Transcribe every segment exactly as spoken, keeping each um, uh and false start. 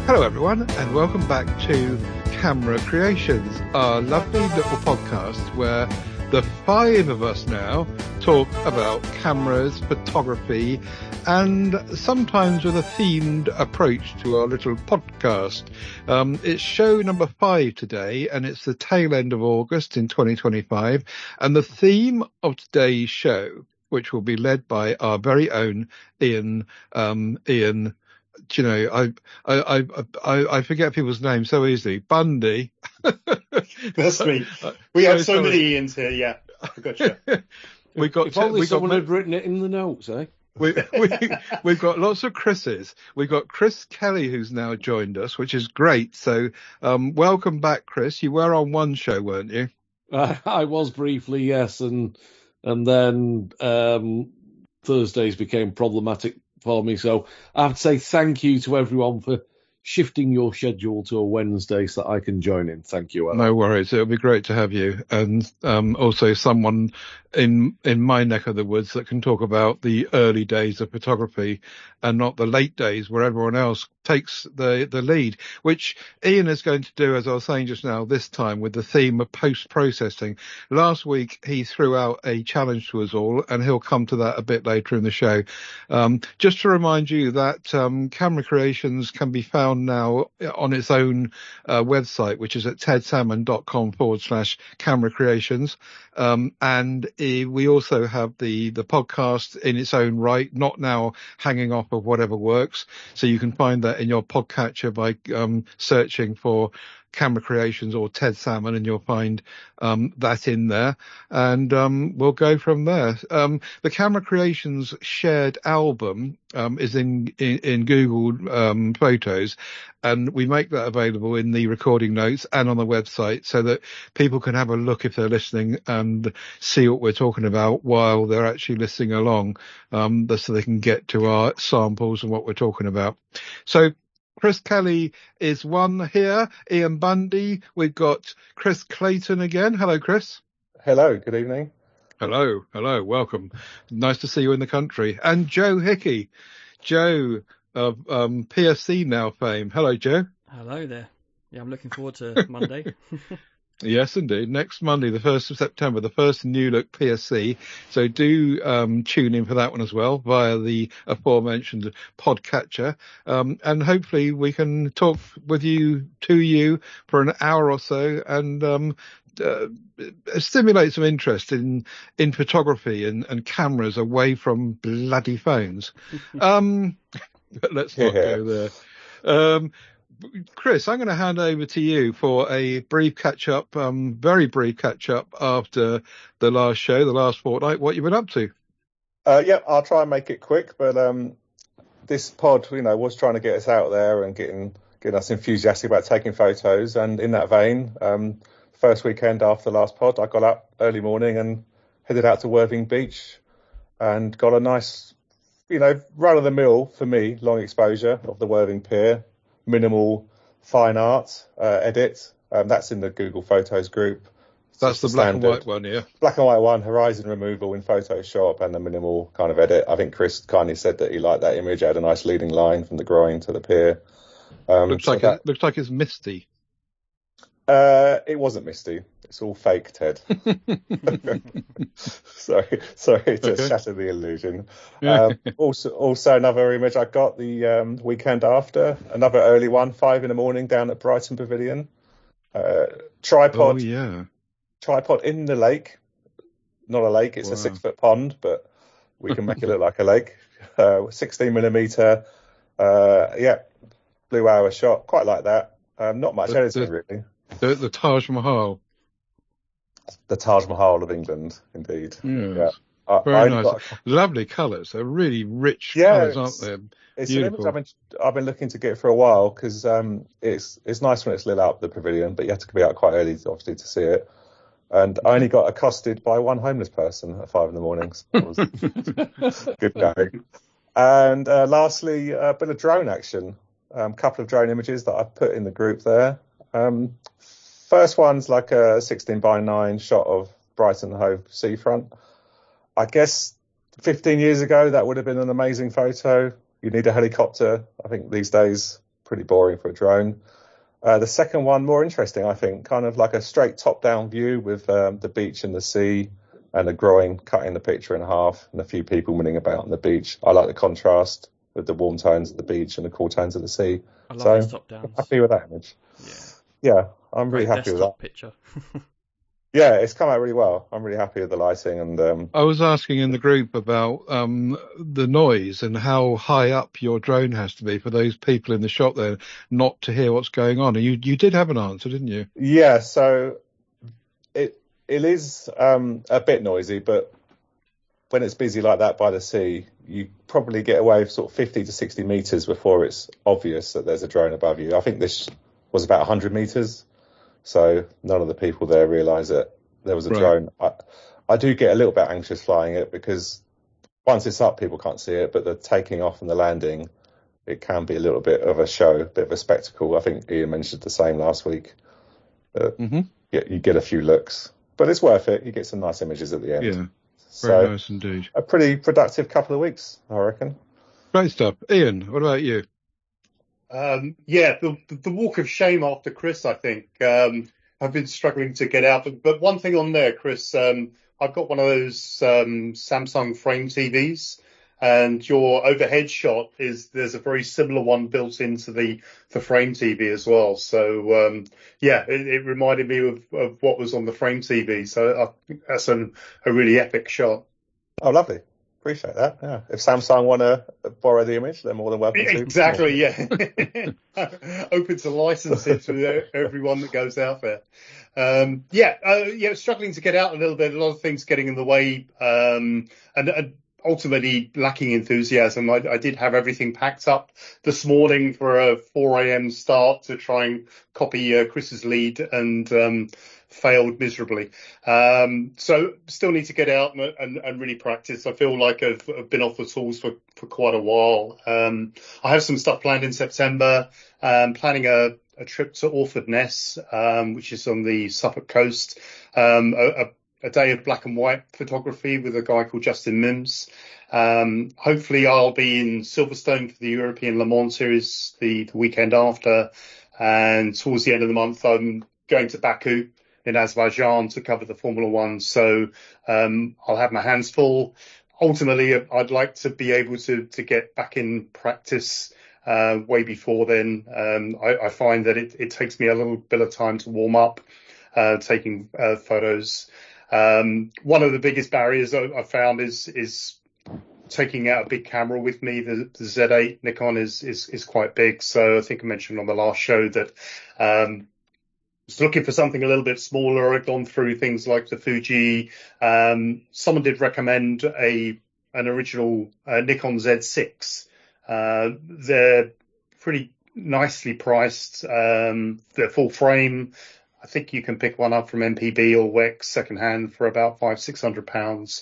Hello everyone, and welcome back to Camera Creations, our lovely little podcast where the five of us now talk about cameras, photography, and sometimes with a themed approach to our little podcast. Um, it's show number five today, and it's the tail end of August in twenty twenty-five, and the theme of today's show, which will be led by our very own Ian, um, Ian, you know, I, I, I, I, I forget people's names so easily. Bundy. That's me. We so, have so sorry. many Ians here. Yeah, I forgot you. we got. If only we someone got, had written it in the notes, eh? we, we, we've got lots of Chris's. We've got Chris Kelly, who's now joined us, which is great. So, um, welcome back, Chris. You were on one show, weren't you? Uh, I was briefly, yes, and and then um, Thursdays became problematic for me. So I have to say thank you to everyone for shifting your schedule to a Wednesday so that I can join in. Thank you, Alan. No worries. It'll be great to have you. And um, also someone in in my neck of the woods that can talk about the early days of photography and not the late days where everyone else takes the, the lead, which Ian is going to do, as I was saying just now, this time with the theme of post-processing. Last week, he threw out a challenge to us all, and he'll come to that a bit later in the show. Um, just to remind you that um, Camera Creations can be found now on its own uh, website, which is at tedsalmon.com forward slash camera creations. Um, and uh, we also have the, the podcast in its own right, not now hanging off of whatever works. So you can find that in your podcatcher by um, searching for Camera Creations or Ted Salmon, and you'll find um, that in there. And um, we'll go from there. Um, the Camera Creations shared album um, is in, in, in Google um, Photos, and we make that available in the recording notes and on the website so that people can have a look if they're listening and see what we're talking about while they're actually listening along, um, so they can get to our samples and what we're talking about. So Chris Kelly is one here. Ian Bundy. We've got Chris Clayton again. Hello, Chris. Hello. Good evening. Hello. Hello. Welcome. Nice to see you in the country. And Joe Hickey. Joe of um, P S C Now fame. Hello, Joe. Hello there. Yeah, I'm looking forward to Monday. Yes, indeed. Next Monday, the first of September, the first New Look P S C. So do um, tune in for that one as well via the aforementioned podcatcher. Um, and hopefully we can talk with you, to you, for an hour or so and um, uh, stimulate some interest in, in photography and, and cameras away from bloody phones. um, but let's not yeah. go there. Um, Chris, I'm going to hand over to you for a brief catch-up, um, very brief catch-up after the last show, the last fortnight, what you've been up to. Uh, yeah, I'll try and make it quick, but um, this pod, you know, was trying to get us out there and getting getting us enthusiastic about taking photos. And in that vein, um, first weekend after the last pod, I got up early morning and headed out to Worthing Beach and got a nice, you know, run-of-the-mill, for me, long exposure of the Worthing Pier. Minimal fine art uh, edit. Um, that's in the Google Photos group. It's that's the black and white one, yeah. Black and white one, horizon removal in Photoshop and the minimal kind of edit. I think Chris kindly said that he liked that image. It had a nice leading line from the groin to the pier. Um, looks like so that, it looks like it's misty. Uh, it wasn't misty. It's all fake, Ted. sorry, sorry to okay. shatter the illusion. Um, also, also another image I got the um, weekend after, another early one, five in the morning down at Brighton Pavilion. Uh, tripod, oh, yeah. tripod in the lake. Not a lake, it's wow. a six foot pond, but we can make it look like a lake. Uh, sixteen millimeter, uh, yeah, blue hour shot, quite like that. Um, not much the, editing the, really. The, the Taj Mahal. The Taj Mahal of England, indeed. Yes. Yeah. I, Very I nice. got... Lovely colours. They're really rich yeah, colours, aren't they? It's Beautiful. an image I've been, I've been looking to get for a while because um, it's it's nice when it's lit up, the pavilion, but you have to be out quite early, obviously, to see it. And I only got accosted by one homeless person at five in the morning. So it was good going. And uh, lastly, a bit of drone action. A um, couple of drone images that I've put in the group there. Um, first one's like a sixteen by nine shot of Brighton Hove seafront. I guess fifteen years ago, that would have been an amazing photo. You need a helicopter. I think these days, pretty boring for a drone. Uh, the second one, more interesting, I think, kind of like a straight top-down view with um, the beach and the sea and a groin cutting the picture in half and a few people milling about on the beach. I like the contrast with the warm tones of the beach and the cool tones of the sea. I love so those top-downs. I'm happy with that image. Yeah, yeah I'm Great really happy with that. desktop picture. Yeah, it's come out really well. I'm really happy with the lighting. And um, I was asking in the group about um, the noise and how high up your drone has to be for those people in the shop there not to hear what's going on. And you, you did have an answer, didn't you? Yeah, so it it is um, a bit noisy, but when it's busy like that by the sea, you probably get away with sort of fifty to sixty meters before it's obvious that there's a drone above you. I think this was about one hundred meters. So none of the people there realise that there was a Right. drone. I, I do get a little bit anxious flying it because once it's up, people can't see it. But the taking off and the landing, it can be a little bit of a show, a bit of a spectacle. I think Ian mentioned the same last week. Uh, Mm-hmm. yeah, you get a few looks, but it's worth it. You get some nice images at the end. Yeah, very So nice indeed. a pretty productive couple of weeks, I reckon. Great stuff. Ian, what about you? Um, yeah, the, the walk of shame after Chris, I think. Um, I've been struggling to get out. But, but one thing on there, Chris, um, I've got one of those um, Samsung Frame T Vs, and your overhead shot is there's a very similar one built into the, the Frame T V as well. So, um, yeah, it, it reminded me of, of what was on the Frame T V. So I think that's an, a really epic shot. Oh, lovely. Appreciate that. Yeah. If Samsung want to borrow the image, they're more than welcome to. Exactly, yeah. Open to licensing to everyone that goes out there. Um, yeah, uh, yeah, struggling to get out a little bit. A lot of things getting in the way, um, and, and ultimately lacking enthusiasm. I, I did have everything packed up this morning for a four a.m. start to try and copy uh, Chris's lead, and um, failed miserably. Um, so still need to get out and, and, and really practice. I feel like I've, I've been off the tools for, for quite a while. Um, I have some stuff planned in September. Um, planning a, a trip to Orford Ness, um, which is on the Suffolk coast. Um, a, a, a day of black and white photography with a guy called Justin Mims. Um, hopefully I'll be in Silverstone for the European Le Mans Series the, the weekend after. And towards the end of the month, I'm going to Baku in Azerbaijan to cover the Formula One. So um, I'll have my hands full. Ultimately, I'd like to be able to, to get back in practice uh, way before then. Um, I, I find that it, it takes me a little bit of time to warm up, uh, taking uh, photos. Um, one of the biggest barriers I, I found is is taking out a big camera with me. The, the Z eight Nikon is, is is quite big. So I think I mentioned on the last show that um, was looking for something a little bit smaller. I've gone through things like the Fuji. Um, someone did recommend a an original uh, Nikon Z six. Uh, they're pretty nicely priced. Um, they're full frame. I think you can pick one up from M P B or Wex secondhand for about five, six hundred pounds.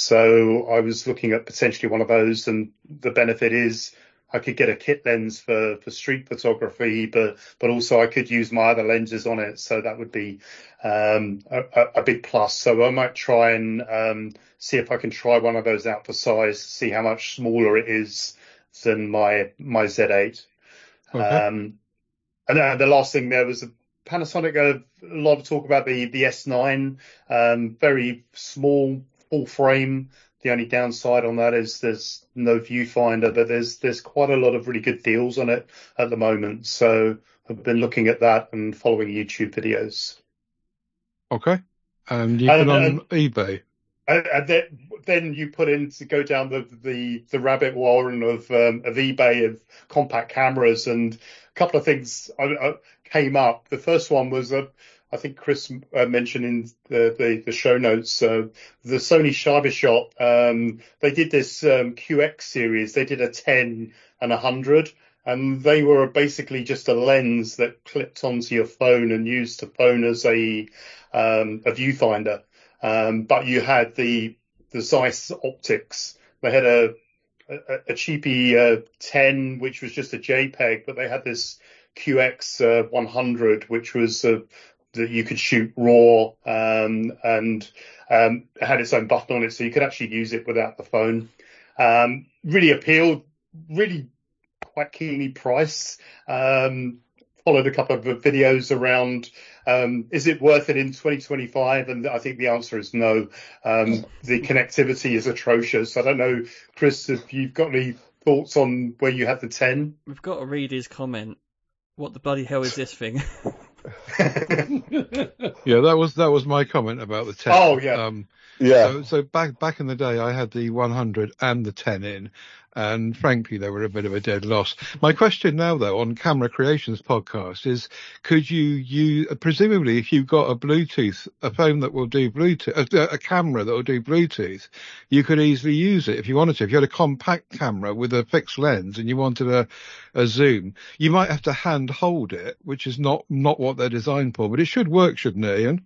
So I was looking at potentially one of those, and the benefit is I could get a kit lens for, for street photography, but, but also I could use my other lenses on it. So that would be, um, a, a big plus. So I might try and, um, see if I can try one of those out for size, see how much smaller it is than my, my Z eight. Okay. Um, and then the last thing there was a Panasonic, a lot of talk about the, the S nine, um, very small, full frame. The only downside on that is there's no viewfinder, but there's there's quite a lot of really good deals on it at the moment. So I've been looking at that and following YouTube videos. Okay. And you can And, on and, eBay. and and then, then you put in to go down the the, the rabbit warren of um, of eBay of compact cameras, and a couple of things I, I came up. The first one was a. I think Chris uh, mentioned in the, the, the show notes, uh, the Sony Cybershot, um, they did this um, Q X series. They did a ten and a one hundred, and they were basically just a lens that clipped onto your phone and used to phone as a, um, a viewfinder. Um, but you had the, the Zeiss optics. They had a, a, a cheapy uh, ten, which was just a JPEG, but they had this Q X uh, one hundred, which was uh, that you could shoot raw, um, and um, it had its own button on it, so you could actually use it without the phone. Um, really appealed, really quite keenly priced. Um, followed a couple of videos around, um, is it worth it in twenty twenty-five? And I think the answer is no. Um, the connectivity is atrocious. I don't know, Chris, if you've got any thoughts on where you have the ten? We've got to read his comment. What the bloody hell is this thing? Yeah, that was that was my comment about the ten. Oh, yeah. Um, Yeah. So, so back back in the day, I had the one hundred and the ten in, and frankly, they were a bit of a dead loss. My question now, though, on Camera Creations podcast is: could you use, presumably, if you've got a Bluetooth, a phone that will do Bluetooth, a, a camera that will do Bluetooth, you could easily use it if you wanted to. If you had a compact camera with a fixed lens and you wanted a, a zoom, you might have to hand hold it, which is not not what they're designed for, but it should work, shouldn't it, Ian?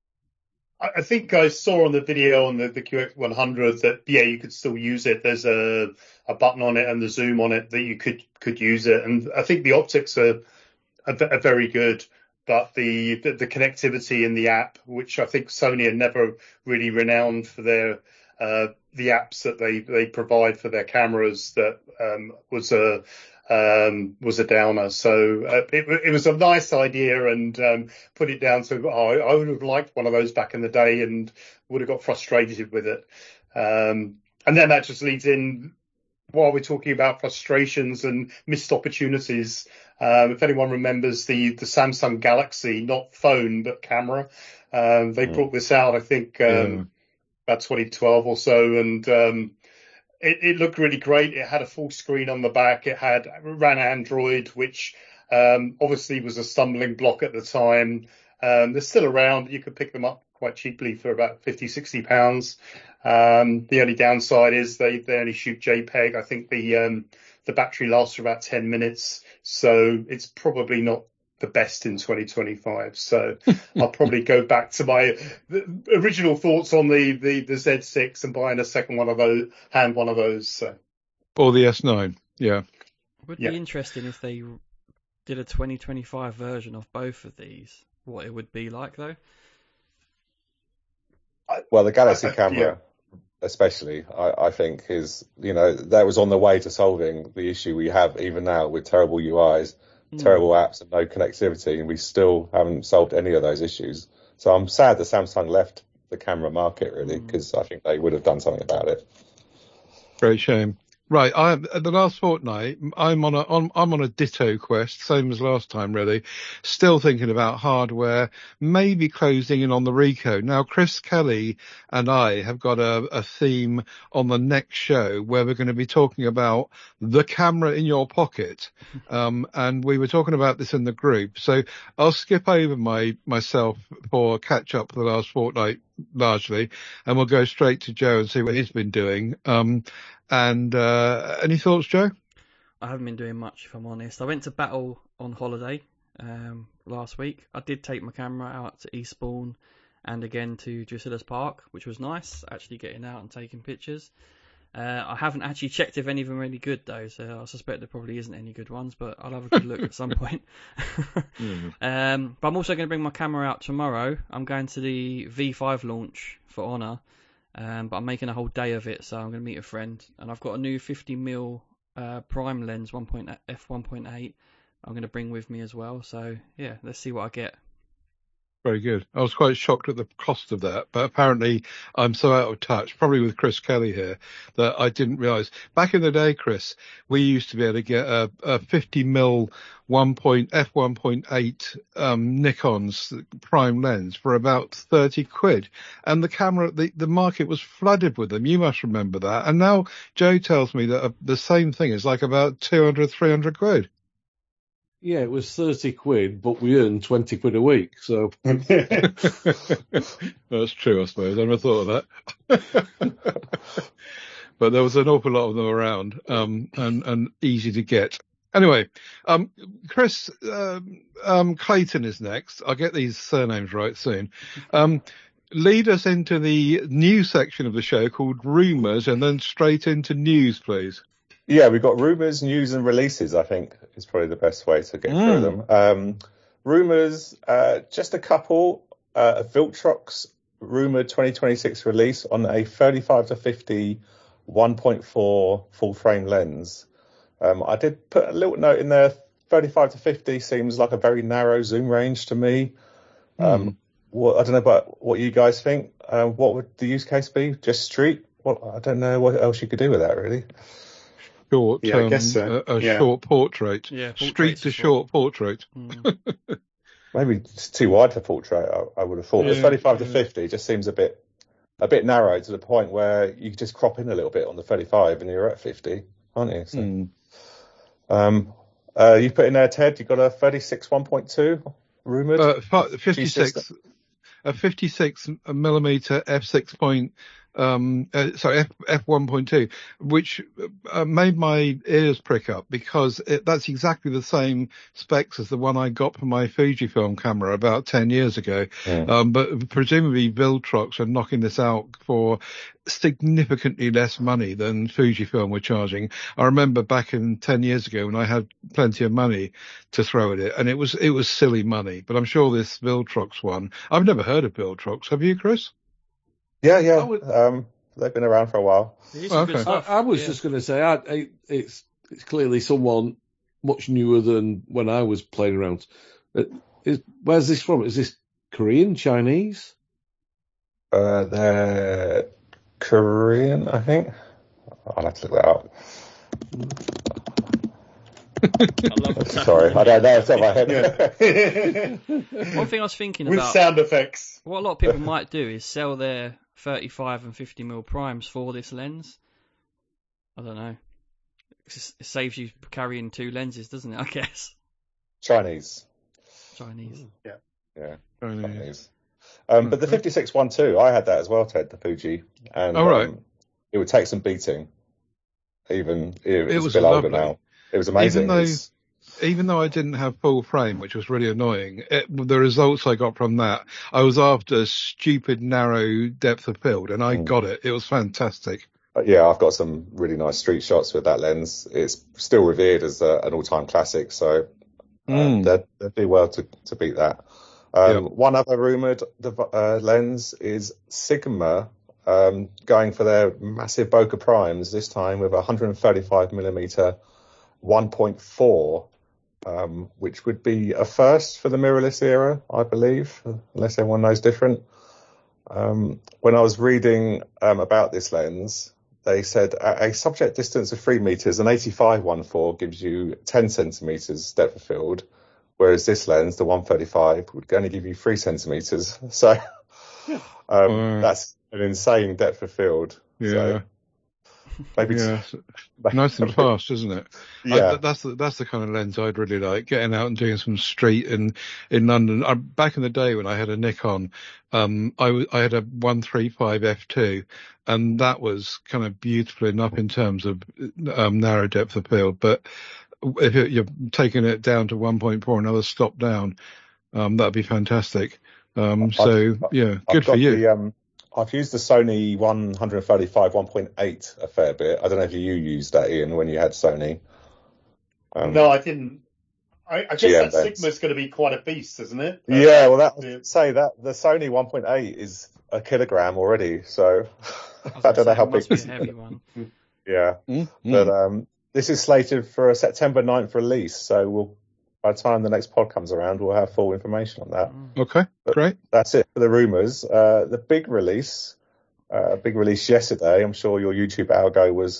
I think I saw on the video on the, the Q X one hundred that, yeah, you could still use it. There's a, a button on it and the zoom on it that you could, could use it. And I think the optics are, are, are very good, but the, the, the connectivity in the app, which I think Sony are never really renowned for their, uh, the apps that they, they provide for their cameras, that, um, was a, um, was a downer. So uh, it, it was a nice idea, and um, put it down to, oh, I would have liked one of those back in the day and would have got frustrated with it. Um, and then that just leads in, while we're talking about frustrations and missed opportunities, um, if anyone remembers the, the Samsung Galaxy, not phone, but camera, um, they mm. brought this out, I think, um, yeah. about twenty twelve or so. And, um, It, it looked really great. It had a full screen on the back. It had ran Android, which um, obviously was a stumbling block at the time. Um, they're still around. You could pick them up quite cheaply for about fifty, sixty pounds. Um, the only downside is they, they only shoot JPEG. I think the um, the battery lasts for about ten minutes, so it's probably not the best in twenty twenty-five. So I'll probably go back to my original thoughts on the, the, the Z six and buying a second one of those, hand one of those. So. Or the S nine, yeah. It would yeah. be interesting if they did a twenty twenty-five version of both of these, what it would be like, though. Well, the Galaxy I, I, camera, yeah. especially, I, I think is, you know, that was on the way to solving the issue we have even now with terrible U Is. Terrible apps and no connectivity, and we still haven't solved any of those issues. So I'm sad that Samsung left the camera market, really, because mm. I think they would have done something about it. Great shame. Right, I the last fortnight I'm on a on, I'm on a ditto quest, same as last time, really. Still thinking about hardware, maybe closing in on the Ricoh. Now, Chris Kelly and I have got a, a theme on the next show where we're going to be talking about the camera in your pocket, um, and we were talking about this in the group. So I'll skip over my myself for catch up for the last fortnight largely, and we'll go straight to Joe and see what he's been doing. Um, And uh, any thoughts, Joe? I haven't been doing much, if I'm honest. I went to Battle on holiday um, last week. I did take my camera out to Eastbourne and again to Drusilla's Park, which was nice, actually getting out and taking pictures. Uh, I haven't actually checked if any of them are any good, though, so I suspect there probably isn't any good ones, but I'll have a good look at some point. mm. um, but I'm also going to bring my camera out tomorrow. I'm going to the V five launch for Honor. Um, but I'm making a whole day of it, so I'm going to meet a friend. And I've got a new fifty millimeter uh, prime lens, f one point eight. I'm going to bring with me as well. So, yeah, let's see what I get. Very good. I was quite shocked at the cost of that, but apparently I'm so out of touch, probably with Chris Kelly here, that I didn't realise. Back in the day, Chris, we used to be able to get a, a fifty millimeter one point f one point eight um, Nikon's prime lens for about thirty quid, and the camera, the, the market was flooded with them. You must remember that. And now Joe tells me that uh, the same thing is like about two hundred, three hundred quid. Yeah, it was thirty quid, but we earned twenty quid a week, so. That's true, I suppose. I never thought of that. But there was an awful lot of them around, um, and, and easy to get. Anyway, um, Chris, um, um, Clayton is next. I'll get these surnames right soon. Um, lead us into the news section of the show called Rumours, and then straight into news, please. Yeah, we've got rumours, news and releases, I think, is probably the best way to get mm. through them. Um, rumours, uh, just a couple. Uh, Viltrox rumoured twenty twenty-six release on a thirty-five to fifty one point four full frame lens. Um, I did put a little note in there. thirty-five to fifty seems like a very narrow zoom range to me. Um, Mm. what, I don't know about what you guys think. Uh, what would the use case be? Just street? What I don't know what else you could do with that really. Short, Yeah, I guess um, so. a, a Yeah. short portrait. Yeah, Street portraits to as well. short portrait. Mm. Maybe it's too wide for portrait. I, I would have thought. But Yeah, thirty-five to yeah. fifty just seems a bit a bit narrow to the point where you could just crop in a little bit on the thirty-five and you're at fifty, aren't you? So, Mm. um, uh, you put in there, Ted. You got a thirty-six one point two rumored. Uh, fi- G fifty-six, system. a fifty-six millimeter f six point, um, uh, sorry, F, f one point two, which uh, made my ears prick up because it, that's exactly the same specs as the one I got for my Fujifilm camera about ten years ago. Mm. Um, but presumably Viltrox are knocking this out for significantly less money than Fujifilm were charging. I remember back in ten years ago when I had plenty of money to throw at it, and it was it was silly money. But I'm sure this Viltrox one, I've never heard of Viltrox. Have you, Chris? Yeah, yeah. I would- Um, they've been around for a while. It is some good Okay. stuff. I, I was yeah. just going to say, I, I, it's it's clearly someone much newer than when I was playing around. Uh, is, where's this from? Is this Korean, Chinese? Uh, they're Korean, I think. I'll have to look that up. I love the sound. Sorry, I don't know. It's on my head. Yeah. One thing I was thinking With about, sound effects. what a lot of people might do is sell their thirty-five and fifty mil primes for this lens. I don't know. It s- it saves you carrying two lenses, doesn't it? I guess. Chinese. Chinese. Yeah, Chinese. Chinese. Um, but the Okay. fifty-six one two, I had that as well, Ted, the Fuji. And Oh, right. um, it would take some beating. Even it, It it's was a bit older lovely. now. It was amazing. Even though- It's- Even though I didn't have full frame, which was really annoying, it, the results I got from that, I was after stupid narrow depth of field, and I Mm. got it. It was fantastic. But yeah, I've got some really nice street shots with that lens. It's still revered as a, an all-time classic, so uh, Mm. they'd, they'd do well to, to beat that. Um, Yep. One other rumoured uh, lens is Sigma um, going for their massive bokeh primes, this time with a one thirty-five millimeter one point four, um, which would be a first for the mirrorless era, I believe, unless everyone knows different. Um, when I was reading um, about this lens, they said at a subject distance of three meters, an eighty-five one point four gives you ten centimeters depth of field, whereas this lens, the one thirty-five, would only give you three centimeters. So um, Wow. that's an insane depth of field. Yeah. So maybe Yeah. Nice and fast, isn't it? I, Yeah. th- that's the, that's the kind of lens I'd really like, getting out and doing some street in, in London. I, back in the day when I had a Nikon, um, I, w- I had a one thirty-five f two, and that was kind of beautiful enough in terms of um, narrow depth of field. But if it, you're taking it down to one point four, another stop down, um, that'd be fantastic. Um, so yeah, I've good for got you. the, um, I've used the Sony one thirty-five one point eight a fair bit. I don't know if you used that, Ian, when you had Sony. Um, No, I didn't. I, I guess G M that lens. Sigma's going to be quite a beast, isn't it? Yeah, well, that Yeah. say that the Sony one point eight is a kilogram already, so I, was I gonna don't know say, how it must big. be a heavy one. Yeah, Mm, but mm. um, this is slated for a September ninth release, so we'll by the time the next pod comes around, we'll have full information on that. Mm. Okay, great. That's it for the rumours. Uh, the big release, uh, big release yesterday. I'm sure your YouTube algo was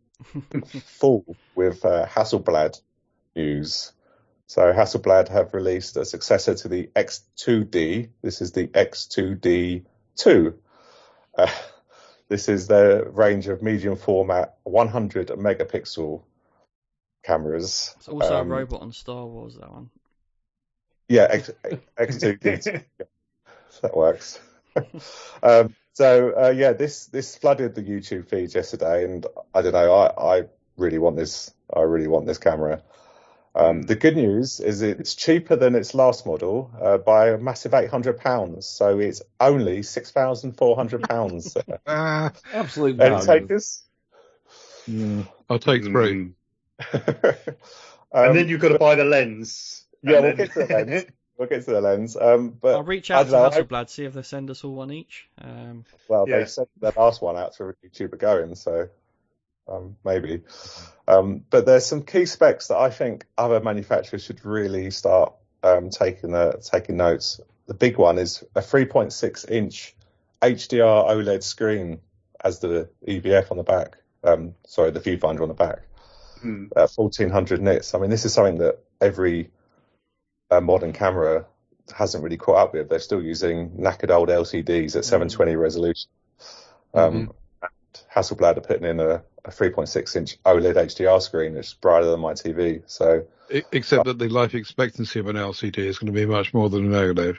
full with uh, Hasselblad news. So Hasselblad have released a successor to the X two D. This is the X two D two. Uh, this is their range of medium format one hundred megapixel cameras. It's also Um, a robot on Star Wars, that one. Yeah, X, X two D. That works. um, so uh, yeah, this this flooded the YouTube feeds yesterday, and I don't know. I, I really want this. I really want this camera. Um, the good news is it's cheaper than its last model uh, by a massive eight hundred pounds. So it's only six thousand four hundred pounds. Ah, Absolute Any value. takers? mm, I'll take three. Mm. um, And then you've got to buy the lens. yeah, And we'll then- get to the lens. We'll get to the lens. Um, but I'll reach I out to don't know, I- Hasselblad, see if they send us all one each. Um, Well, Yeah. they sent their last one out to YouTube going, so um, maybe. Um, but there's some key specs that I think other manufacturers should really start um, taking uh, taking notes. The big one is a three point six inch H D R OLED screen as the E V F on the back. Um, sorry, the viewfinder on the back. Hmm. Uh, fourteen hundred nits. I mean, this is something that every uh, modern camera hasn't really caught up with. They're still using knackered old L C Ds at seven twenty resolution. Um, Mhm. and Hasselblad are putting in a, a three point six inch OLED H D R screen that's brighter than my T V. So, E- Except that the life expectancy of an L C D is going to be much more than an OLED.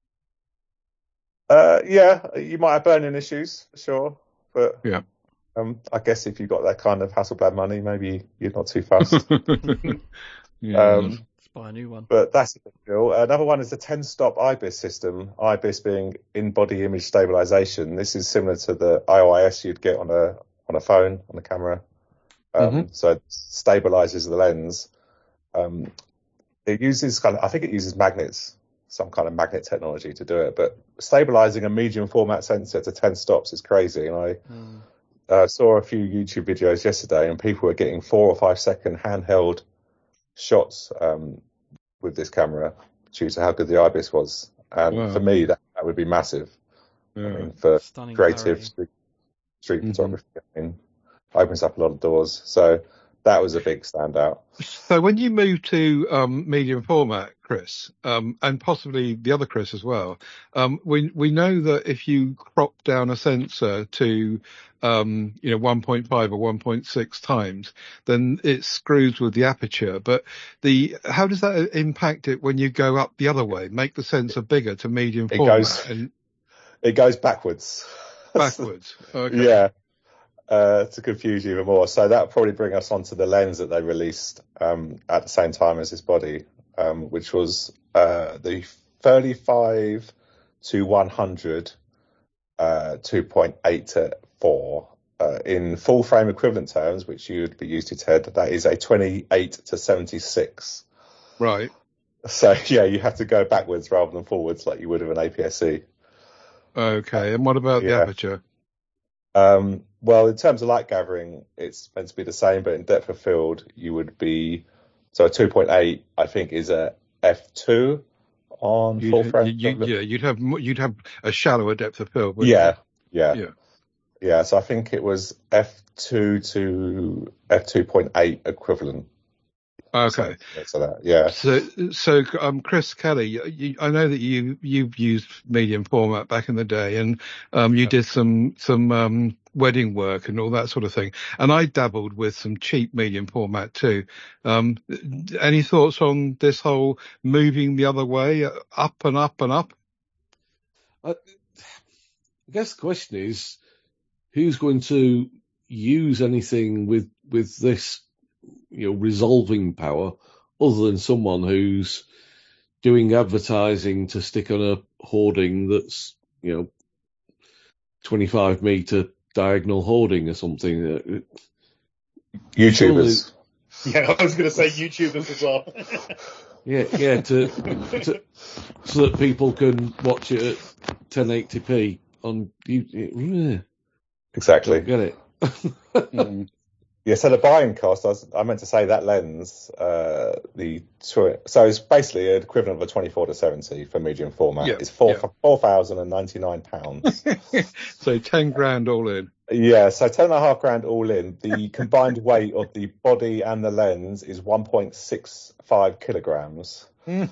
uh, yeah, you might have burning issues for sure, but Yeah. um, I guess if you've got that kind of Hasselblad money, maybe you're not too fussed. Yeah. um, Let's buy a new one. But that's a big deal. Another one is the ten stop I B I S system. I B I S being in-body image stabilization. This is similar to the I O I S you'd get on a on a phone, on a camera. Um, Mhm. So it stabilizes the lens. Um, it uses kind of, I think it uses magnets, some kind of magnet technology to do it. But stabilizing a medium format sensor to ten stops is crazy. And I Mm. uh, saw a few YouTube videos yesterday, and people were getting four or five second handheld shots um, with this camera due to how good the I B I S was. And Wow. for me, that, that would be massive. Yeah. I mean, for Stunning creative clarity. street, street Mhm. photography, I mean, opens up a lot of doors. So that was a big standout. So when you move to um, medium format, Chris, um, and possibly the other Chris as well, um, we we know that if you crop down a sensor to um, you know one point five or one point six times, then it screws with the aperture. But the how does that impact it when you go up the other way, make the sensor bigger to medium It format goes, and it goes backwards. backwards? Okay. Yeah. Uh, to confuse you even more. So that'll probably bring us onto the lens that they released um, at the same time as this body, um, which was uh, the thirty-five to one hundred uh, two point eight to four. Uh, in full frame equivalent terms, which you'd be used to, Ted, that is a twenty-eight to seventy-six. Right. So yeah, you have to go backwards rather than forwards like you would with an A P S C. Okay. And what about the Yeah. aperture? Um, well, in terms of light gathering, it's meant to be the same, but in depth of field, you would be, so a two point eight, I think, is a f two on You'd, full frame. you, yeah, you'd have mo- you'd have a shallower depth of field, wouldn't Yeah, yeah, you? Yeah. yeah. So I think it was f two to f two point eight equivalent. Okay. So, so that, yeah. So, so um, Chris Kelly, you, I know that you you've used medium format back in the day, and um, you did some some um, wedding work and all that sort of thing. And I dabbled with some cheap medium format too. Um, any thoughts on this whole moving the other way, up and up and up? I, I guess the question is, who's going to use anything with with this, you know, resolving power, other than someone who's doing advertising to stick on a hoarding that's, you know, twenty-five meter diagonal hoarding or something. YouTubers. Yeah, I was going to say YouTubers as well. Yeah, yeah, to, to so that people can watch it at ten eighty p on YouTube. Exactly. Don't get it. Mm. Yeah, so the buying cost, I, was, I meant to say that lens, uh, the so it's basically an equivalent of a twenty-four to seventy for medium format. Yeah, It's four yeah. four thousand and ninety nine pounds. So ten grand all in. Yeah, so ten and a half grand all in. The combined weight of the body and the lens is one point six five kilograms.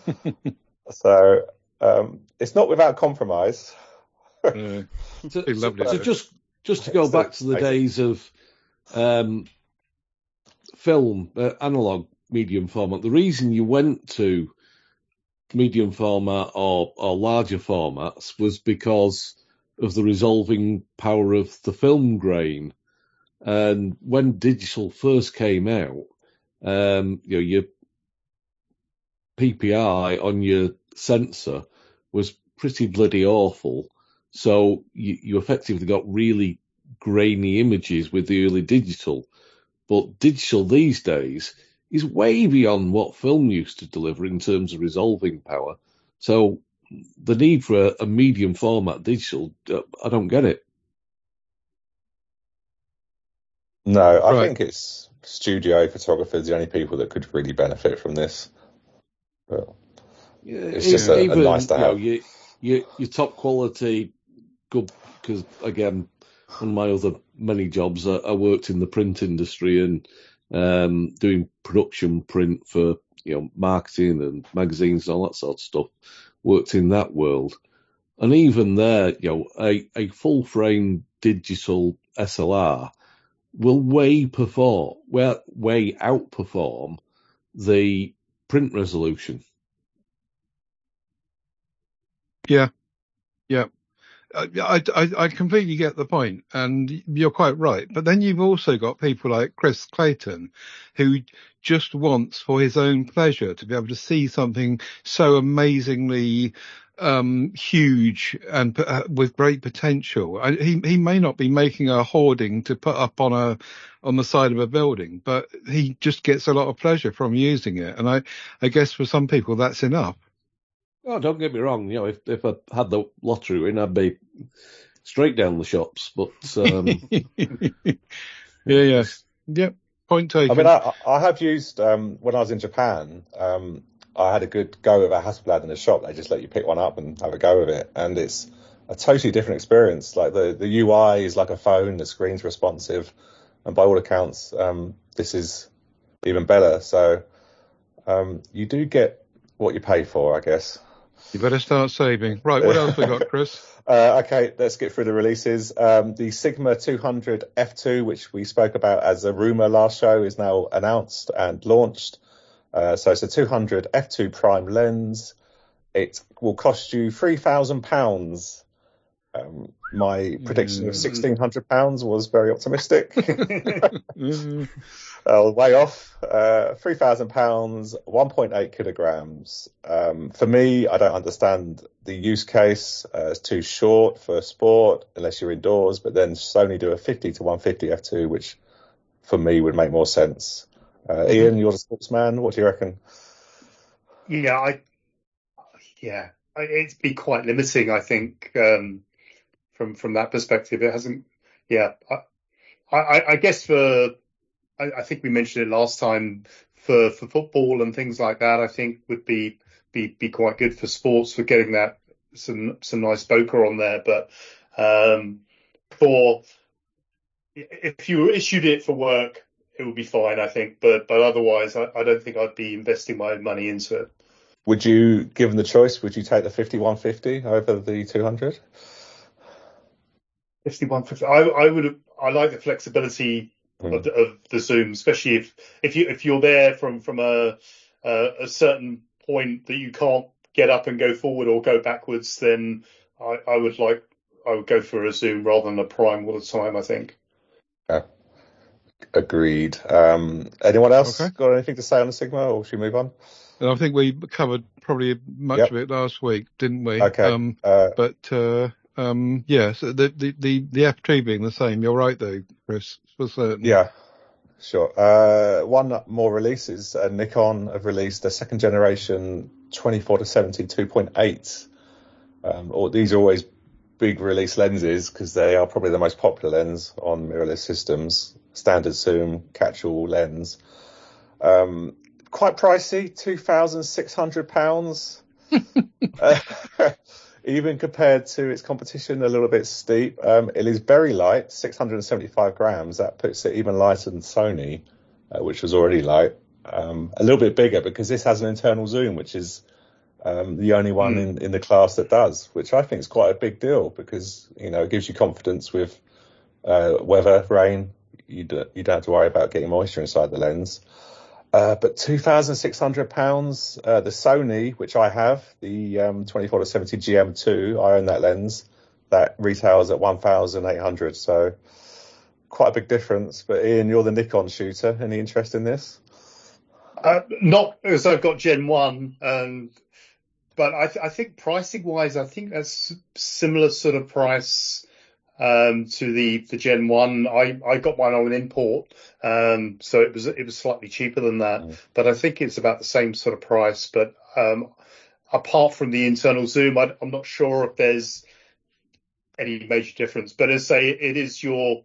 So um, it's not without compromise. Yeah. So, Be lovely. so just just to go back to the days of um, film, uh, analog medium format, the reason you went to medium format or, or larger formats was because of the resolving power of the film grain. And when digital first came out, um, you know, your P P I on your sensor was pretty bloody awful. So you, you effectively got really grainy images with the early digital. But digital these days is way beyond what film used to deliver in terms of resolving power. So the need for a, a medium format digital, uh, I don't get it. No, I Right. think it's studio photographers, the only people that could really benefit from this. But Yeah, it's e- just Yeah. a, a even nice to you know have. you you your top quality good because again one of my other many jobs I, I worked in the print industry and um, doing production print for you know marketing and magazines and all that sort of stuff. Worked in that world, and even there, you know, a, a full frame digital S L R will way perform, well, way outperform the print resolution. Yeah. Yeah. I, I, I completely get the point, and you're quite right. But then you've also got people like Chris Clayton, who just wants, for his own pleasure, to be able to see something so amazingly um, huge and uh, with great potential. I, he he may not be making a hoarding to put up on a on the side of a building, but he just gets a lot of pleasure from using it. And I I guess for some people that's enough. Oh, don't get me wrong. You know, if if I had the lottery win, I'd be straight down the shops. But um, yeah, yeah, yep. Point I taken. mean, I, I have used, um, when I was in Japan, um, I had a good go with a Hasselblad in the shop. They just let you pick one up and have a go with it. And it's a totally different experience. Like the, the U I is like a phone, the screen's responsive. And by all accounts, um, this is even better. So um, you do get what you pay for, I guess. You better start saving. Right, what else we got, Chris? Uh, okay, let's get through the releases. Um, the Sigma two hundred F two, which we spoke about as a rumor last show, is now announced and launched. Uh, so it's a two hundred F two prime lens. It will cost you three thousand pounds. Um, my prediction of Mm. sixteen hundred pounds was very optimistic. Mm. Uh, way off. Uh, three thousand pounds, one point eight kilograms. Um, for me, I don't understand the use case. Uh, it's too short for sport unless you're indoors. But then Sony do a fifty to one fifty F two, which for me would make more sense. Uh, Mhm. Ian, you're the sportsman. What do you reckon? Yeah, I yeah, I- it'd be quite limiting, I think, um, from from that perspective. It hasn't. Yeah, I I, I guess for I, I think we mentioned it last time for for football and things like that. I think would be be be quite good for sports for getting that some some nice bokeh on there. But um, for if you issued it for work, it would be fine, I think. But but otherwise, I, I don't think I'd be investing my money into it. Would you, given the choice, would you take the fifty one fifty over the two hundred? fifty-one fifty. I I would I like the flexibility Mm. of the, of the zoom, especially if if you if you're there from from a a, a certain point that you can't get up and go forward or go backwards, then I, I would like I would go for a zoom rather than a prime all the time, I think. Yeah. Agreed. Um, anyone else Okay. got anything to say on the Sigma, or should we move on? And I think we covered probably much Yep. of it last week, didn't we? Okay. Um, Uh, but uh, um, yeah, so the, the the the F two being the same. You're right, though, Chris, for certain. yeah, sure. Uh, one more release is uh, Nikon have released a second generation twenty-four to seventy two point eight. Um, or these are always big release lenses because they are probably the most popular lens on mirrorless systems. Standard zoom, catch-all lens. Um, quite pricey, two thousand six hundred pounds. uh, even compared to its competition, a little bit steep. Um, it is very light, six hundred seventy-five grams. That puts it even lighter than Sony, uh, which was already light. Um, a little bit bigger because this has an internal zoom, which is um, the only one Mm. in, in the class that does, which I think is quite a big deal because, you know, it gives you confidence with uh, weather, rain. You, do, you don't have to worry about getting moisture inside the lens. Uh, but two thousand six hundred pounds, uh, the Sony, which I have, the um, twenty-four to seventy G M two, I own that lens, that retails at one thousand eight hundred. So quite a big difference. But Ian, you're the Nikon shooter. Any interest in this? Uh, not because I've got Gen one, and but I, th- I think pricing wise, I think that's similar sort of price um, to the, the Gen one. I, I got mine on an import, um, so it was it was slightly cheaper than that. Mm. But I think it's about the same sort of price. But um, apart from the internal zoom, I, I'm not sure if there's any major difference. But as I say, it is your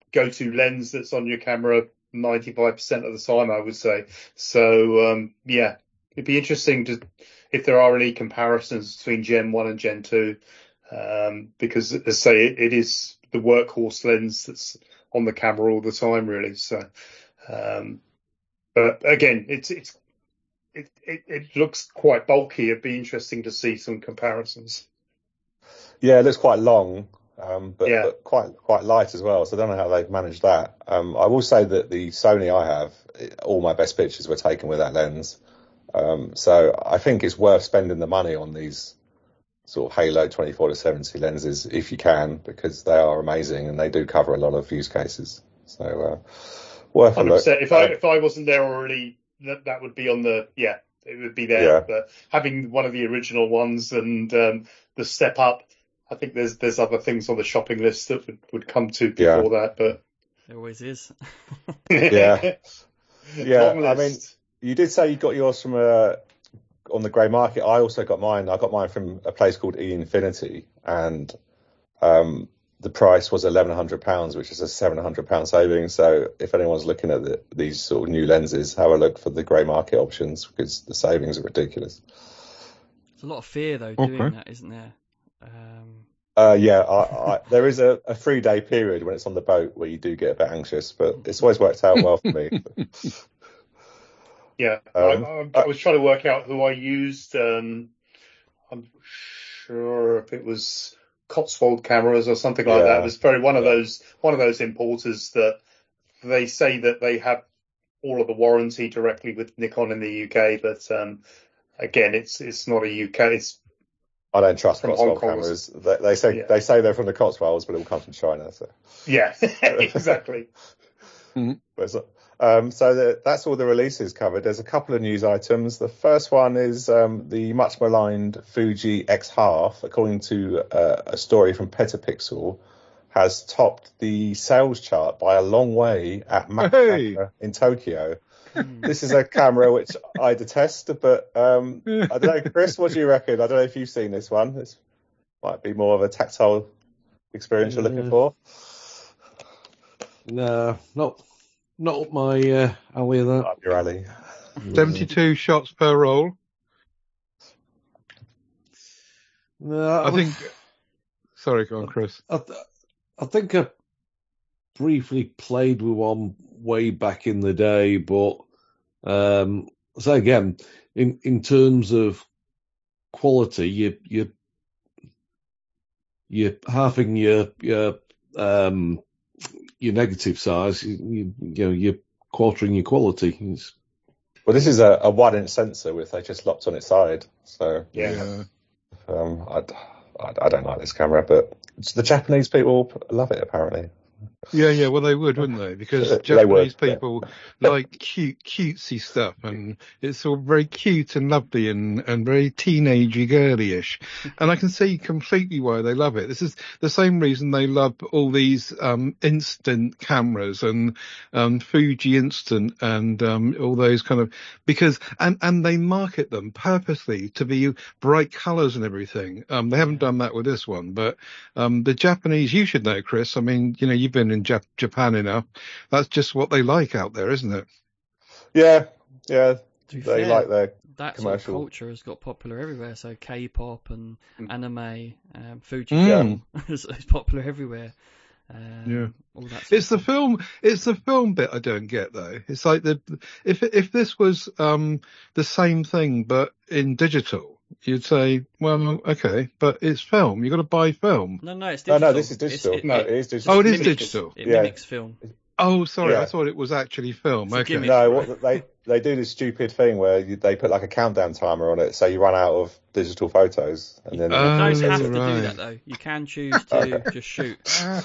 go-to lens that's on your camera ninety-five percent of the time, I would say. So, um, yeah, it'd be interesting to if there are any comparisons between Gen one and Gen two, um, because, as I say, it, it is the workhorse lens that's on the camera all the time, really. So, um, but again, it's it's it, it, it looks quite bulky. It'd be interesting to see some comparisons. Yeah, it looks quite long, um, but, Yeah. but quite quite light as well. So I don't know how they've managed that. Um, I will say that the Sony I have, it, all my best pictures were taken with that lens. Um, so I think it's worth spending the money on these sort of Halo twenty-four to seventy lenses if you can, because they are amazing and they do cover a lot of use cases. So uh, worth a one hundred look. percent. If I Um, if I wasn't there already, that that would be on the yeah, it would be there. Yeah. But having one of the original ones and um, the step up, I think there's there's other things on the shopping list that would, would come to before that. But It always is. Yeah. yeah, Long I mean, list. you did say you got yours from a on the grey market. I also got mine. I got mine from a place called E Infinity, and um, the price was eleven hundred pounds, which is a seven hundred pound saving. So if anyone's looking at the, these sort of new lenses, have a look for the grey market options because the savings are ridiculous. There's a lot of fear though Okay. doing that, isn't there? Um, Uh, yeah, I, I, there is a, a three day period when it's on the boat where you do get a bit anxious, but it's always worked out well for me. Yeah, Um, I, I, I was trying to work out who I used. Um, I'm sure if it was Cotswold Cameras or something like that. Yeah. It was very one of Yeah. those one of those importers that they say that they have all of the warranty directly with Nikon in the U K, but um, again, it's it's not a U K. It's I don't trust From Cotswold Hong Kong. cameras. They, they say Yeah. they say they're from the Cotswolds, but it all comes from China. So, yeah, exactly. but it's not- um, so the, that's all the releases covered. There's a couple of news items. The first one is um, the much maligned Fuji X Half, according to uh, a story from Petapixel, has topped the sales chart by a long way at Mac Hey. Camera in Tokyo. hmm. This is a camera which I detest, but um, I don't know, Chris, what do you reckon? I don't know if you've seen this one. This might be more of a tactile experience you're looking Yeah. for. No, not not up my uh, alley. That Up your alley. seventy-two shots per roll. No, I think. Sorry, go on, Chris. I, th- I think I briefly played with one way back in the day, but um, so again, in in terms of quality, you you you're halving your your um your negative size. You, you, you know, you're quartering your quality. It's, Well, this is a, a one inch sensor with they just locked on its side. So Yeah. um, I, I, I don't like this camera, but the Japanese people love it apparently. Yeah, yeah, well, they would, wouldn't they? Because They Japanese would, yeah. people like cute, cutesy stuff, and it's all very cute and lovely and, and very teenagey, girlyish. And I can see completely why they love it. This is the same reason they love all these um, instant cameras and um, Fuji Instant and um, all those kind of because and and they market them purposely to be bright colours and everything. Um, they haven't done that with this one, but um, the Japanese, you should know, Chris. I mean, you know, you've been in Jap- Japan enough. That's just what they like out there, isn't it? Yeah, yeah. To be They fair, like their that sort of commercial. culture has got popular everywhere. So K-pop and Mm. anime, um, Fuji Mm. is, is popular everywhere. Um, Yeah. all that sort It's of the stuff. film. It's the film bit I don't get though. It's like the if if this was um the same thing but in digital, you'd say, well, okay, but it's film. You got to buy film. No, no, it's No, digital. no, this is It's- digital. it- No, it- it is digital. Oh, it is mimics- digital. It Yeah. mimics film. Oh, sorry, Yeah. I thought it was actually film. It's a Okay. gimmick. No, right? what they they do this stupid thing where you, they put like a countdown timer on it, so you run out of digital photos, and then You Oh, don't have to right. do that though. You can choose to just shoot.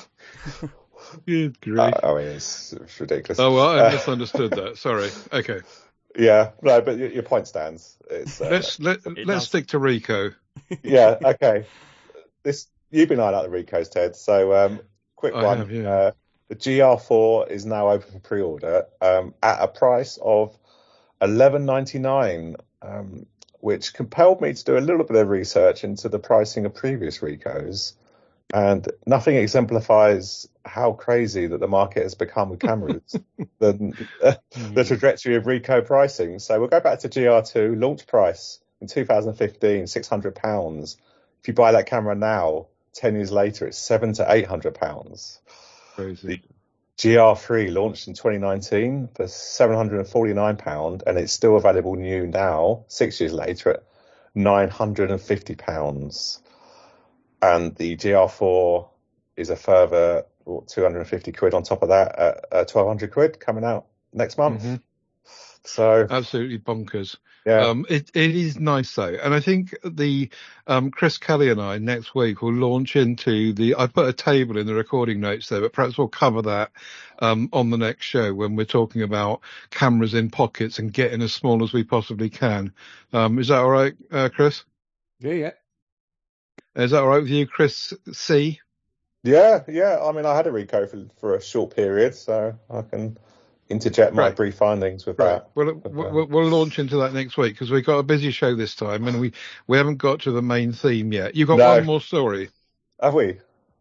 Good grief. uh, I mean it's, it's ridiculous. Oh well, I Uh, misunderstood that. Sorry. Okay, yeah, no, but your, your point stands. It's uh, let's let It let's does. stick to Rico. yeah, okay. This you've been eyeing out the Ricos, Ted. So um, quick I one. have, yeah. Uh, the G R four is now open for pre-order um, at a price of eleven ninety-nine, um, which compelled me to do a little bit of research into the pricing of previous Ricos. And nothing exemplifies how crazy that the market has become with cameras than uh, the trajectory of Ricoh pricing. So we'll go back to G R two, launch price in two thousand fifteen, six hundred pounds. If you buy that camera now, ten years later, it's seven to eight hundred pounds. Crazy. The G R three launched in twenty nineteen for seven hundred forty-nine pounds, and it's still available new now, six years later, at nine hundred fifty pounds. And the G R four is a further what, two hundred fifty quid on top of that, at uh, twelve hundred quid coming out next month. Mm-hmm. So absolutely bonkers. Yeah. Um, it, it is nice though. And I think the, um, Chris Kelly and I next week will launch into the, I put a table in the recording notes there, but perhaps we'll cover that, um, on the next show when we're talking about cameras in pockets and getting as small as we possibly can. Um, is that all right, uh, Chris? Yeah, yeah. Is that all right with you, Chris C? Yeah, yeah. I mean, I had a Ricoh for, for a short period, so I can interject my right. brief findings with right. that. We'll, we'll, we'll launch into that next week because we've got a busy show this time and we, we haven't got to the main theme yet. You've got no. one more story. Have we?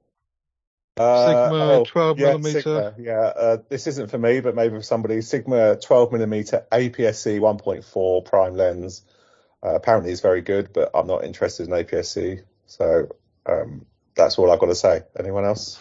Uh, Sigma oh, twelve yeah, millimeter. Sigma, yeah, uh, this isn't for me, but maybe for somebody. Sigma twelve millimeter A P S C one point four prime lens. Uh, apparently it's very good, but I'm not interested in A P S C. So um, that's all I've got to say. Anyone else?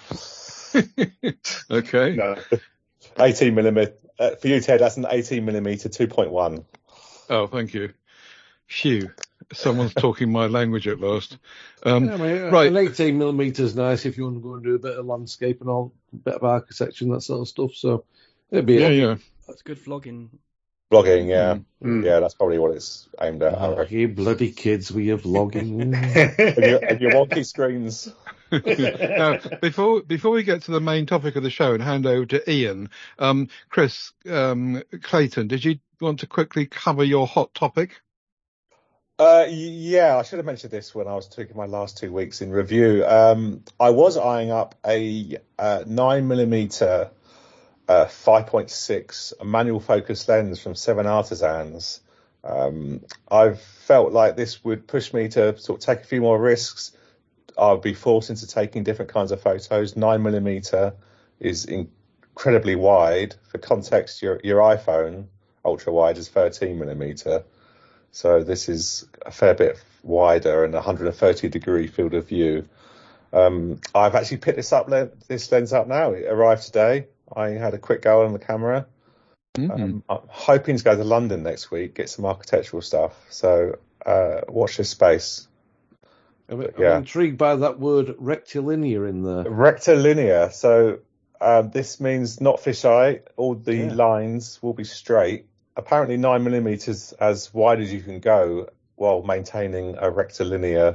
Okay. No. eighteen millimeter. Uh, for you, Ted, that's an eighteen millimeter two point one. Oh, thank you. Phew. Someone's talking my language at last. Um, yeah, I mean, right. An eighteen millimeter is nice if you want to go and do a bit of landscape and all, a bit of architecture and that sort of stuff. So it'd be yeah, a, yeah. That's good vlogging. Vlogging, yeah. Mm. Yeah, that's probably what it's aimed at. Oh, you bloody kids with your vlogging. and, your, and your wonky screens. Now, before before we get to the main topic of the show and hand over to Ian, um, Chris um, Clayton, did you want to quickly cover your hot topic? Uh, yeah, I should have mentioned this when I was taking my last two weeks in review. Um, I was eyeing up a uh, nine millimeter uh, five point six manual focus lens from Seven Artisans. Um, I've felt like this would push me to sort of take a few more risks. I'll be forced into taking different kinds of photos. Nine millimeter is incredibly wide. For context, your your iPhone ultra wide is thirteen millimeter. So this is a fair bit wider and one hundred thirty degree field of view. Um, I've actually picked this up, this lens up now. It arrived today. I had a quick go on the camera. Mm-hmm. Um, I'm hoping to go to London next week, get some architectural stuff. So uh, watch this space. I'm, yeah. I'm intrigued by that word rectilinear in there. Rectilinear. So um, this means not fisheye. All the Yeah. lines will be straight. Apparently nine millimeters as wide as you can go while maintaining a rectilinear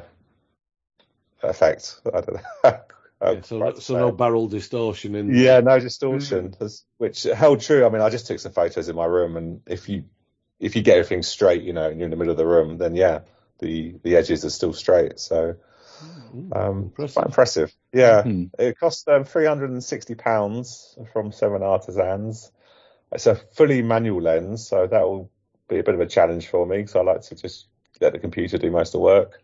effect. I don't know. Yeah, so so no barrel distortion in there. Yeah, no distortion, mm-hmm. which held true. I mean, I just took some photos in my room, and if you if you get everything straight, you know, and you're in the middle of the room, then yeah, the the edges are still straight. So um, impressive. Quite impressive. Yeah, mm-hmm. It cost um, three hundred and sixty pounds from Seven Artisans. It's a fully manual lens, so that will be a bit of a challenge for me because I like to just let the computer do most of the work.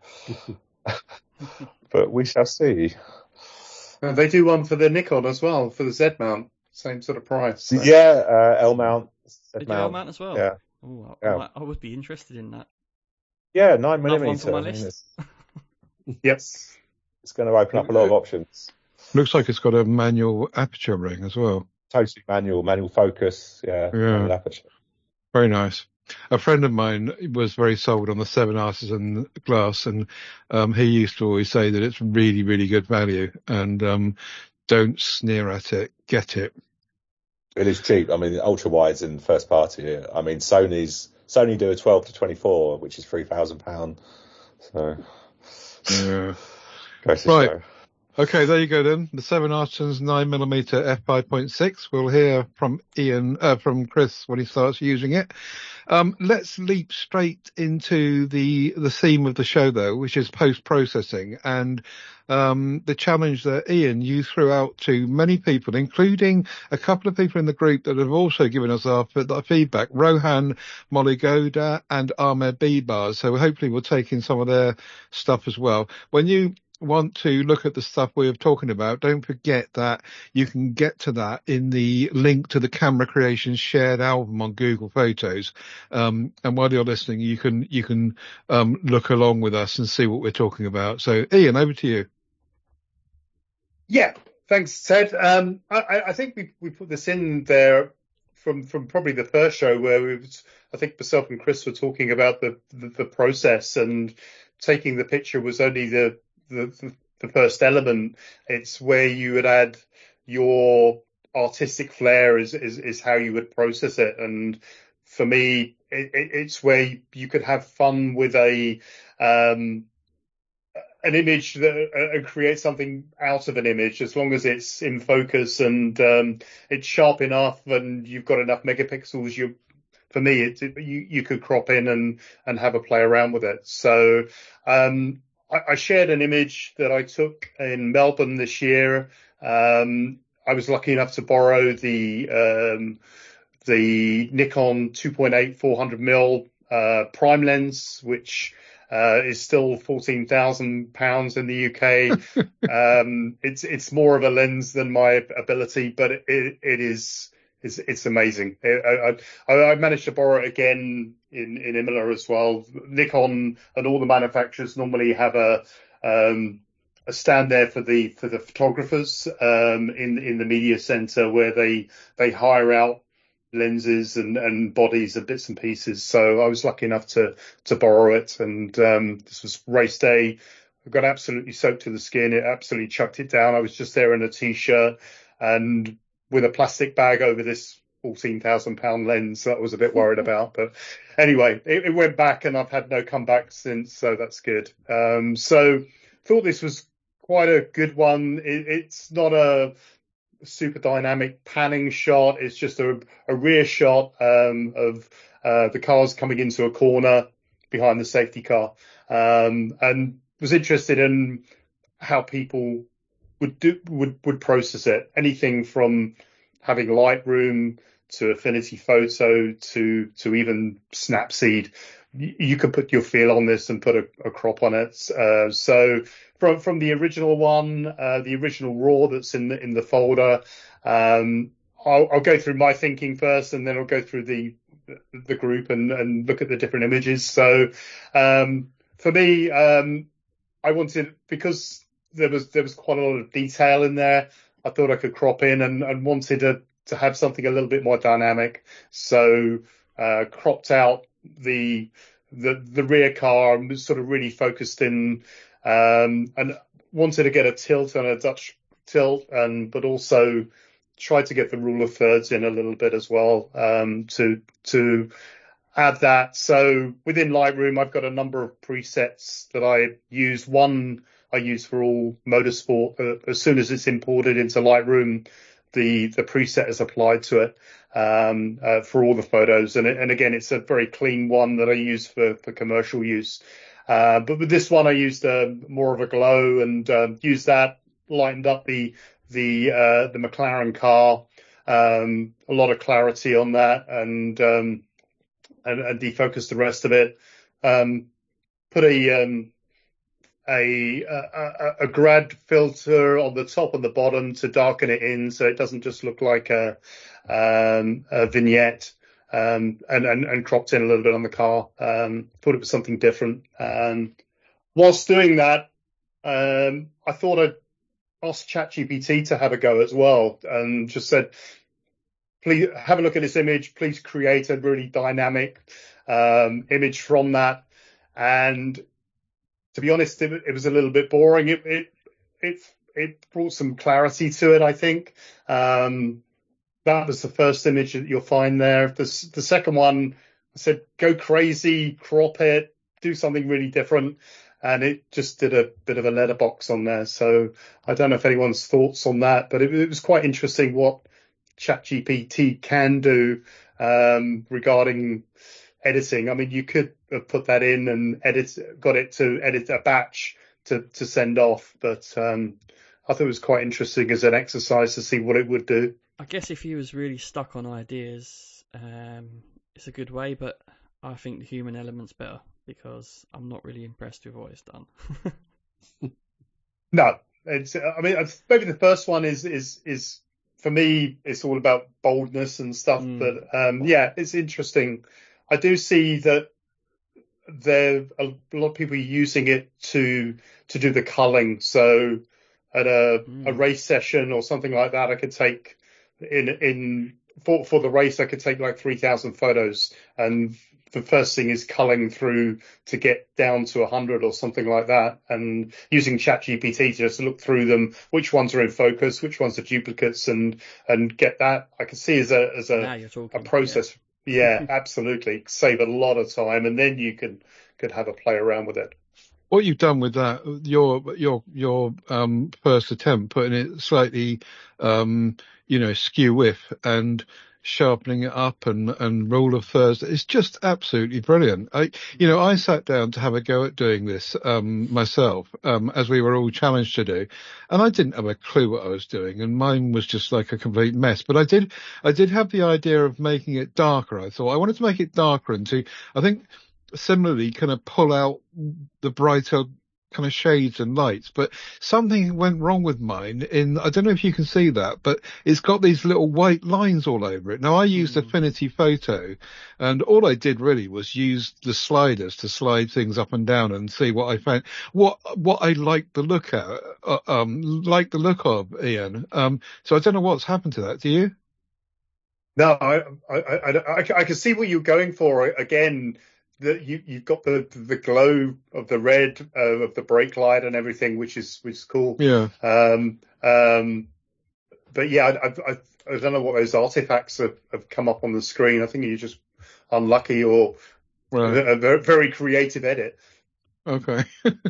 But we shall see. Uh, they do one for the Nikon as well, for the Z mount, same sort of price. So. Yeah, uh, L mount. They do L mount as well. Yeah. Ooh, I, yeah. might, I would be interested in that. Yeah, nine millimeter. One for my list. I mean, yes, it's going to open up a lot of options. Looks like it's got a manual aperture ring as well. Totally manual, manual focus. Yeah, yeah. Manual aperture. Very nice. A friend of mine was very sold on the Seven Artisan glass, and um, he used to always say that it's really, really good value, and um, don't sneer at it, get it. It is cheap. I mean, ultra wides in first party. I mean, Sony's Sony do a twelve to twenty-four, which is three thousand pound. So yeah, goes to right. show. Okay, there you go then. The Seven Artisans nine millimeter f five point six. We'll hear from Ian, uh, from Chris when he starts using it. Um, let's leap straight into the, the theme of the show though, which is post-processing and, um, the challenge that Ian, you threw out to many people, including a couple of people in the group that have also given us our, our feedback, Rohan Moligoda and Ahmed Bibar. So hopefully we'll take in some of their stuff as well. When you, want to look at the stuff we were talking about, don't forget that you can get to that in the link to the Camera Creations shared album on Google Photos. Um, and while you're listening, you can you can um, look along with us and see what we're talking about. So, Ian, over to you. Yeah, thanks, Ted. Um, I, I think we we put this in there from from probably the first show where we was, I think myself and Chris were talking about the, the, the process, and taking the picture was only the, the the first element. It's where you would add your artistic flair is is, is how you would process it. And for me, it, it, it's where you could have fun with a um, an image that uh, and create something out of an image, as long as it's in focus and um, it's sharp enough and you've got enough megapixels. You, for me, it, it, you you could crop in and and have a play around with it. So um, I, I shared an image that I took in Melbourne this year. Um, I was lucky enough to borrow the um, the Nikon two point eight four hundred millimeter uh, prime lens, which Uh, is still fourteen thousand pounds in the U K. um, it's it's more of a lens than my ability, but it it is it's, it's amazing. I, I I managed to borrow it again in in Imola as well. Nikon and all the manufacturers normally have a um, a stand there for the for the photographers um, in in the media centre, where they they hire out lenses and, and bodies and bits and pieces. So I was lucky enough to to borrow it, and um, this was race day. I got absolutely soaked to the skin. It absolutely chucked it down. I was just there in a t-shirt and with a plastic bag over this fourteen thousand pound lens that I was a bit worried about. But anyway, it, it went back, and I've had no comeback since, so that's good. Um, so thought this was quite a good one. It, it's not a super dynamic panning shot. It's just a, a rear shot um, of uh, the cars coming into a corner behind the safety car, um, and was interested in how people would do would would process it. Anything from having Lightroom to Affinity Photo to to even Snapseed. You, you can put your feel on this and put a, a crop on it. Uh, so from from the original one, uh, the original RAW that's in the in the folder, um, I'll, I'll go through my thinking first, and then I'll go through the the group and, and look at the different images. So um, for me, um, I wanted, because there was there was quite a lot of detail in there, I thought I could crop in and, and wanted to to have something a little bit more dynamic. So uh, cropped out the the the rear car and was sort of really focused in, um, and wanted to get a tilt and a Dutch tilt, and but also tried to get the rule of thirds in a little bit as well, um, to to add that. So within Lightroom, I've got a number of presets that I use. One I use for all motorsport. Uh, as soon as it's imported into Lightroom, the the preset is applied to it um, uh, for all the photos. And, and again, it's a very clean one that I use for, for commercial use. Uh, but with this one, I used uh, more of a glow and uh, used that, lightened up the the uh, the McLaren car, um, a lot of clarity on that, and um, and, and defocused the rest of it. Um, put a um, a, a a grad filter on the top and the bottom to darken it in, so it doesn't just look like a, um, a vignette, um, and, and and cropped in a little bit on the car. Um, thought it was something different. Um, whilst doing that, um, I thought I'd ask ChatGPT to have a go as well, and just said, please have a look at this image. Please create a really dynamic um, image from that. And to be honest, it, it was a little bit boring. It, it it it brought some clarity to it, I think. Um, that was the first image that you'll find there. The, the second one, I said, go crazy, crop it, do something really different. And it just did a bit of a letterbox on there. So I don't know if anyone's thoughts on that, but it, it was quite interesting what ChatGPT can do um, regarding editing. I mean, you could have put that in and edit, got it to edit a batch to, to send off, but um, I thought it was quite interesting as an exercise to see what it would do. I guess if you was really stuck on ideas, um, it's a good way, but I think the human element's better because I'm not really impressed with what it's done. No, it's. I mean, maybe the first one is is is for me. It's all about boldness and stuff. Mm. But um, yeah, it's interesting. I do see that there are a lot of people using it to to do the culling. So at a, Mm. a race session or something like that, I could take in in for for the race, I could take like three thousand photos, and the first thing is culling through to get down to one hundred or something like that, and using ChatGPT to just look through them, which ones are in focus, which ones are duplicates, and and get that. I can see as a as a Now you're talking. a process. Yeah, yeah absolutely. Save a lot of time, and then you can could have a play around with it. What you've done with that, your your your um, first attempt, putting it slightly, um, you know, skew whiff and sharpening it up and and rule of thirds, it's just absolutely brilliant. I, you know, I sat down to have a go at doing this um, myself, um, as we were all challenged to do, and I didn't have a clue what I was doing, and mine was just like a complete mess. But I did, I did have the idea of making it darker. I thought I wanted to make it darker and to, I think. Similarly kind of pull out the brighter kind of shades and lights, but something went wrong with mine in, I don't know if you can see that, but it's got these little white lines all over it. Now I used Mm. Affinity Photo, and all I did really was use the sliders to slide things up and down and see what I found, what, what I liked the look at, uh, um, like the look of, Ian. Um, so I don't know what's happened to that. Do you? No, I, I, I, I, I can see what you're going for. Again, that you you've got the the glow of the red uh, of the brake light and everything, which is which is cool. Yeah. Um. Um. But yeah, I I, I, I don't know what those artifacts have, have come up on the screen. I think you're just unlucky or Right. a very, very creative edit. Okay.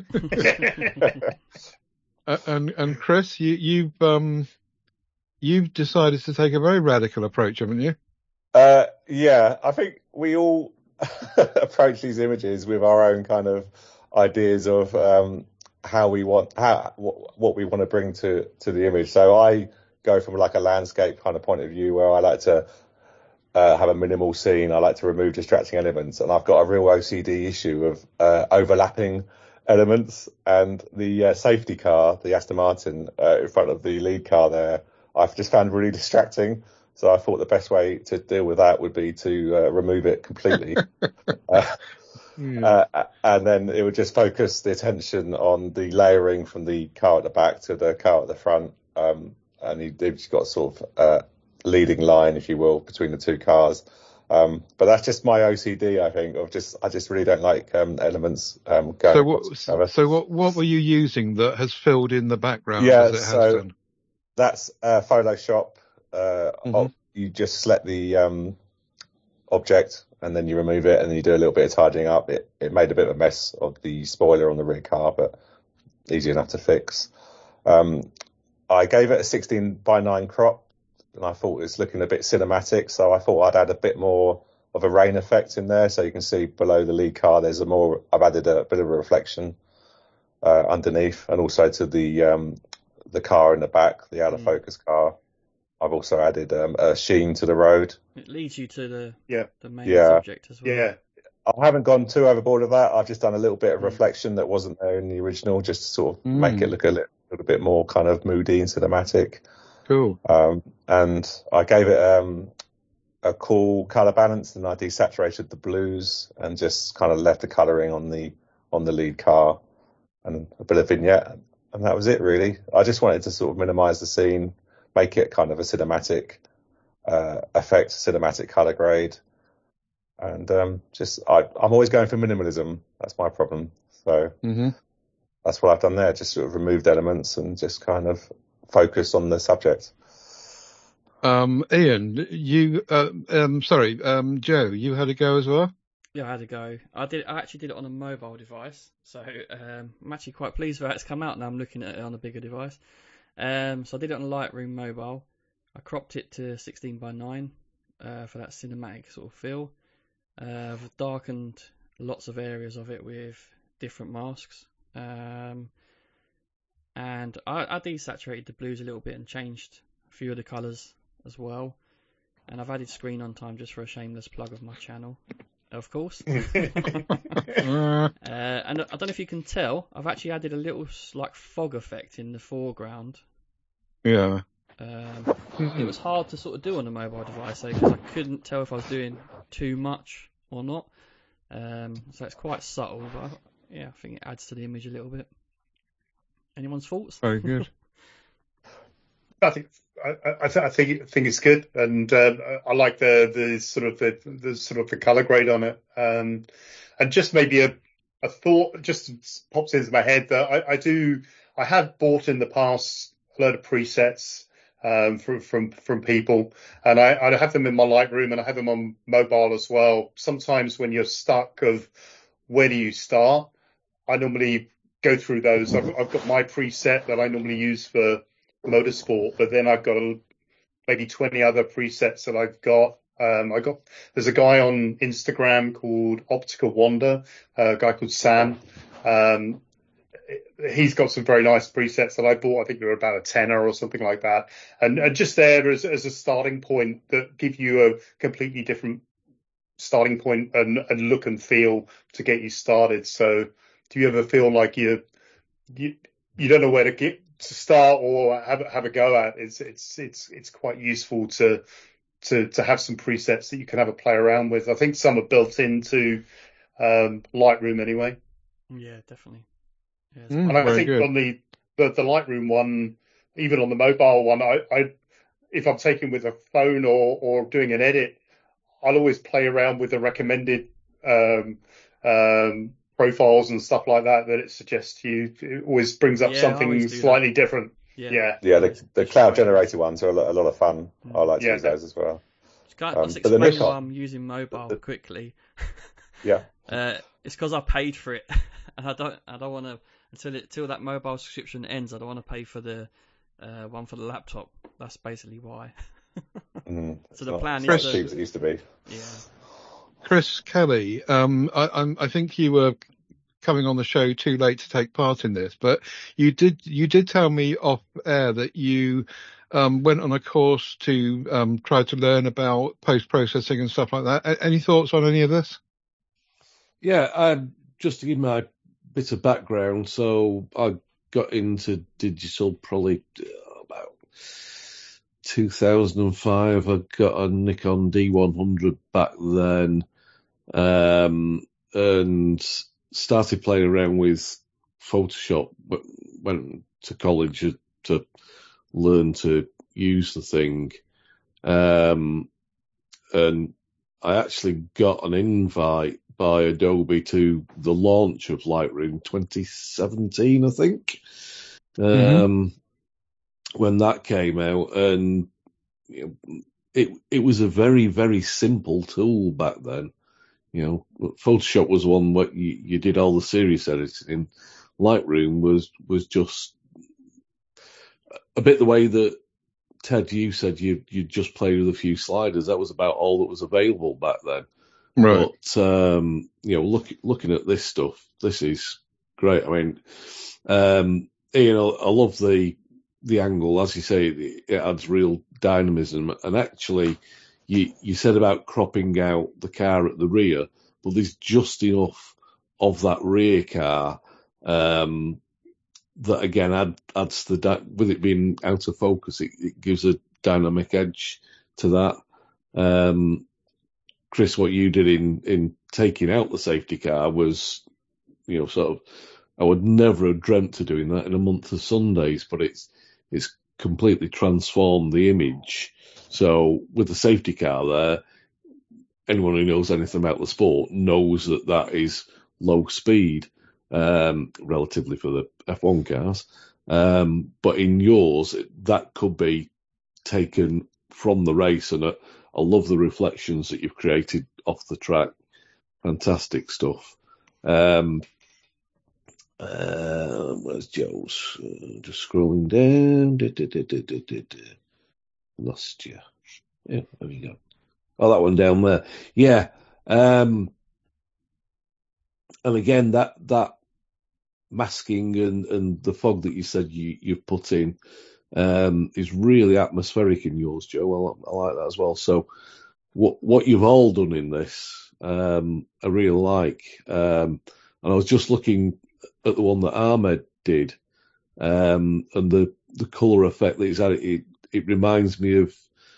and and Chris, you you've um. You've decided to take a very radical approach, haven't you? Uh, yeah, I think we all approach these images with our own kind of ideas of um, how we want, how what, what we want to bring to to the image. So I go from like a landscape kind of point of view where I like to uh, have a minimal scene. I like to remove distracting elements, and I've got a real O C D issue of uh, overlapping elements. And the uh, safety car, the Aston Martin uh, in front of the lead car there, I've just found really distracting. So I thought the best way to deal with that would be to uh, remove it completely. uh, yeah. uh, and then it would just focus the attention on the layering from the car at the back to the car at the front. Um, and you, they've just got sort of uh, leading line, if you will, between the two cars. Um, but that's just my O C D, I think, of just, I just really don't like um, elements um, going. So what, together. so what, what were you using that has filled in the background Yeah, as it so has done? That's uh, Photoshop. Uh, Mhm. You just select the um, object and then you remove it and then you do a little bit of tidying up. It, it made a bit of a mess of the spoiler on the rear car, but easy enough to fix. Um, I gave it a sixteen by nine crop and I thought it was looking a bit cinematic. So I thought I'd add a bit more of a rain effect in there. So you can see below the lead car, there's a more, I've added a bit of a reflection uh, underneath, and also to the, um, the car in the back, the out of focus mm. car. I've also added um, a sheen to the road. It leads you to the yeah the main yeah. subject as well. Yeah. I haven't gone too overboard with that. I've just done a little bit of mm. reflection that wasn't there in the original, just to sort of mm. make it look a little, little bit more kind of moody and cinematic. Cool. Um, and I gave it um, a cool color balance, and I desaturated the blues and just kind of left the coloring on the on the lead car and a bit of vignette, and that was it really. I just wanted to sort of minimize the scene, make it kind of a cinematic uh, effect, cinematic color grade. And um, just, I, I'm always going for minimalism. That's my problem. So mm-hmm. that's what I've done there. Just sort of removed elements and just kind of focused on the subject. Um, Ian, you, uh, um, sorry, um, Joe, you had a go as well? Yeah, I had a go. I did. I actually did it on a mobile device, so um, I'm actually quite pleased with how it's come out. Now I'm looking at it on a bigger device. Um, so I did it on Lightroom Mobile. I cropped it to sixteen by nine uh, for that cinematic sort of feel. Uh, I've darkened lots of areas of it with different masks. Um, and I, I desaturated the blues a little bit and changed a few of the colours as well. And I've added screen on time just for a shameless plug of my channel. Of course. Uh, Uh, and I don't know if you can tell, I've actually added a little like fog effect in the foreground. yeah. Um, it was hard to sort of do on a mobile device because I couldn't tell if I was doing too much or not. Um, so it's quite subtle, but I, yeah, I think it adds to the image a little bit. Anyone's thoughts? Very good. I think I, I, th- I think I think it's good, and um, I like the the sort of the, the sort of the color grade on it, um, and just maybe a a thought just pops into my head that I, I do I have bought in the past a load of presets um, from from from people, and I, I have them in my Lightroom and I have them on mobile as well. Sometimes when you're stuck of where do you start, I normally go through those. I've, I've got my preset that I normally use for motorsport, but then I've got a, maybe twenty other presets that I've got. Um, I got there's a guy on Instagram called Optical Wander, uh, a guy called Sam. Um, he's got some very nice presets that I bought. I think they're about a tenner or something like that, and, and just there as, as a starting point that give you a completely different starting point and, and look and feel to get you started. So, do you ever feel like you you you don't know where to get to start or have have a go at? It's it's it's it's quite useful to to to have some presets that you can have a play around with. I think some are built into um, Lightroom anyway. Yeah, definitely. Yeah, Mm, and I very think good. on the, the the Lightroom one, even on the mobile one, I, I if I'm taking with a phone or or doing an edit, I'll always play around with the recommended um, um, profiles and stuff like that that it suggests to you. It always brings up Yeah, I something always do slightly that. different. Yeah, Yeah, Yeah, the, Just- the just cloud show it. generated ones are a lot, a lot of fun. Mm. I like to Yeah, use those as well. Can I Um, just but the explain Nikon- why I'm using mobile quickly? Yeah. Uh, it's because I paid for it, and I don't, I don't want to until it, till that mobile subscription ends. I don't want to pay for the uh, one for the laptop. That's basically why. Mm, So it's the not- plan it's is not as to- cheap as it used to be. Yeah. Chris Kelly, um, I, I'm, I think you were coming on the show too late to take part in this, but you did you did tell me off air that you um, went on a course to um, try to learn about post processing and stuff like that. A- any thoughts on any of this? Yeah, um, just to give my bit of background, so I got into digital probably uh, about two thousand five. I got a Nikon D one hundred back then, um, and started playing around with Photoshop. Went to college to learn to use the thing, um, and I actually got an invite by Adobe to the launch of Lightroom twenty seventeen, I think, um, Mm-hmm. when that came out, and you know, it it was a very very simple tool back then. You know, Photoshop was one where you, you did all the serious editing. Lightroom was was just a bit the way that Ted, you said you you just played with a few sliders. That was about all that was available back then. Right. But um, you know, look, looking at this stuff, this is great. I mean, um, you know, I love the the angle, as you say, it adds real dynamism. And actually, you you said about cropping out the car at the rear, but there's just enough of that rear car um, that again add, adds the di- with it being out of focus, it, it gives a dynamic edge to that. Um, Chris, what you did in, in taking out the safety car was, you know, sort of, I would never have dreamt of doing that in a month of Sundays, but it's, it's completely transformed the image. So with the safety car there, anyone who knows anything about the sport knows that that is low speed, um, relatively for the F one cars. Um, but in yours, that could be taken from the race, and I, I love the reflections that you've created off the track. Fantastic stuff. Um, uh, where's Joe's? Uh, just scrolling down. Da, da, da, da, da, da, da. Lost you. Yeah, there we go. Oh, that one down there. Yeah. Um, and again, that that masking and, and the fog that you said you, you've put in um, is really atmospheric in yours, Joe. I, I like that as well. So what what you've all done in this, um, I really like. Um, and I was just looking at the one that Ahmed did, um, and the, the colour effect that it's had, it, it reminds me of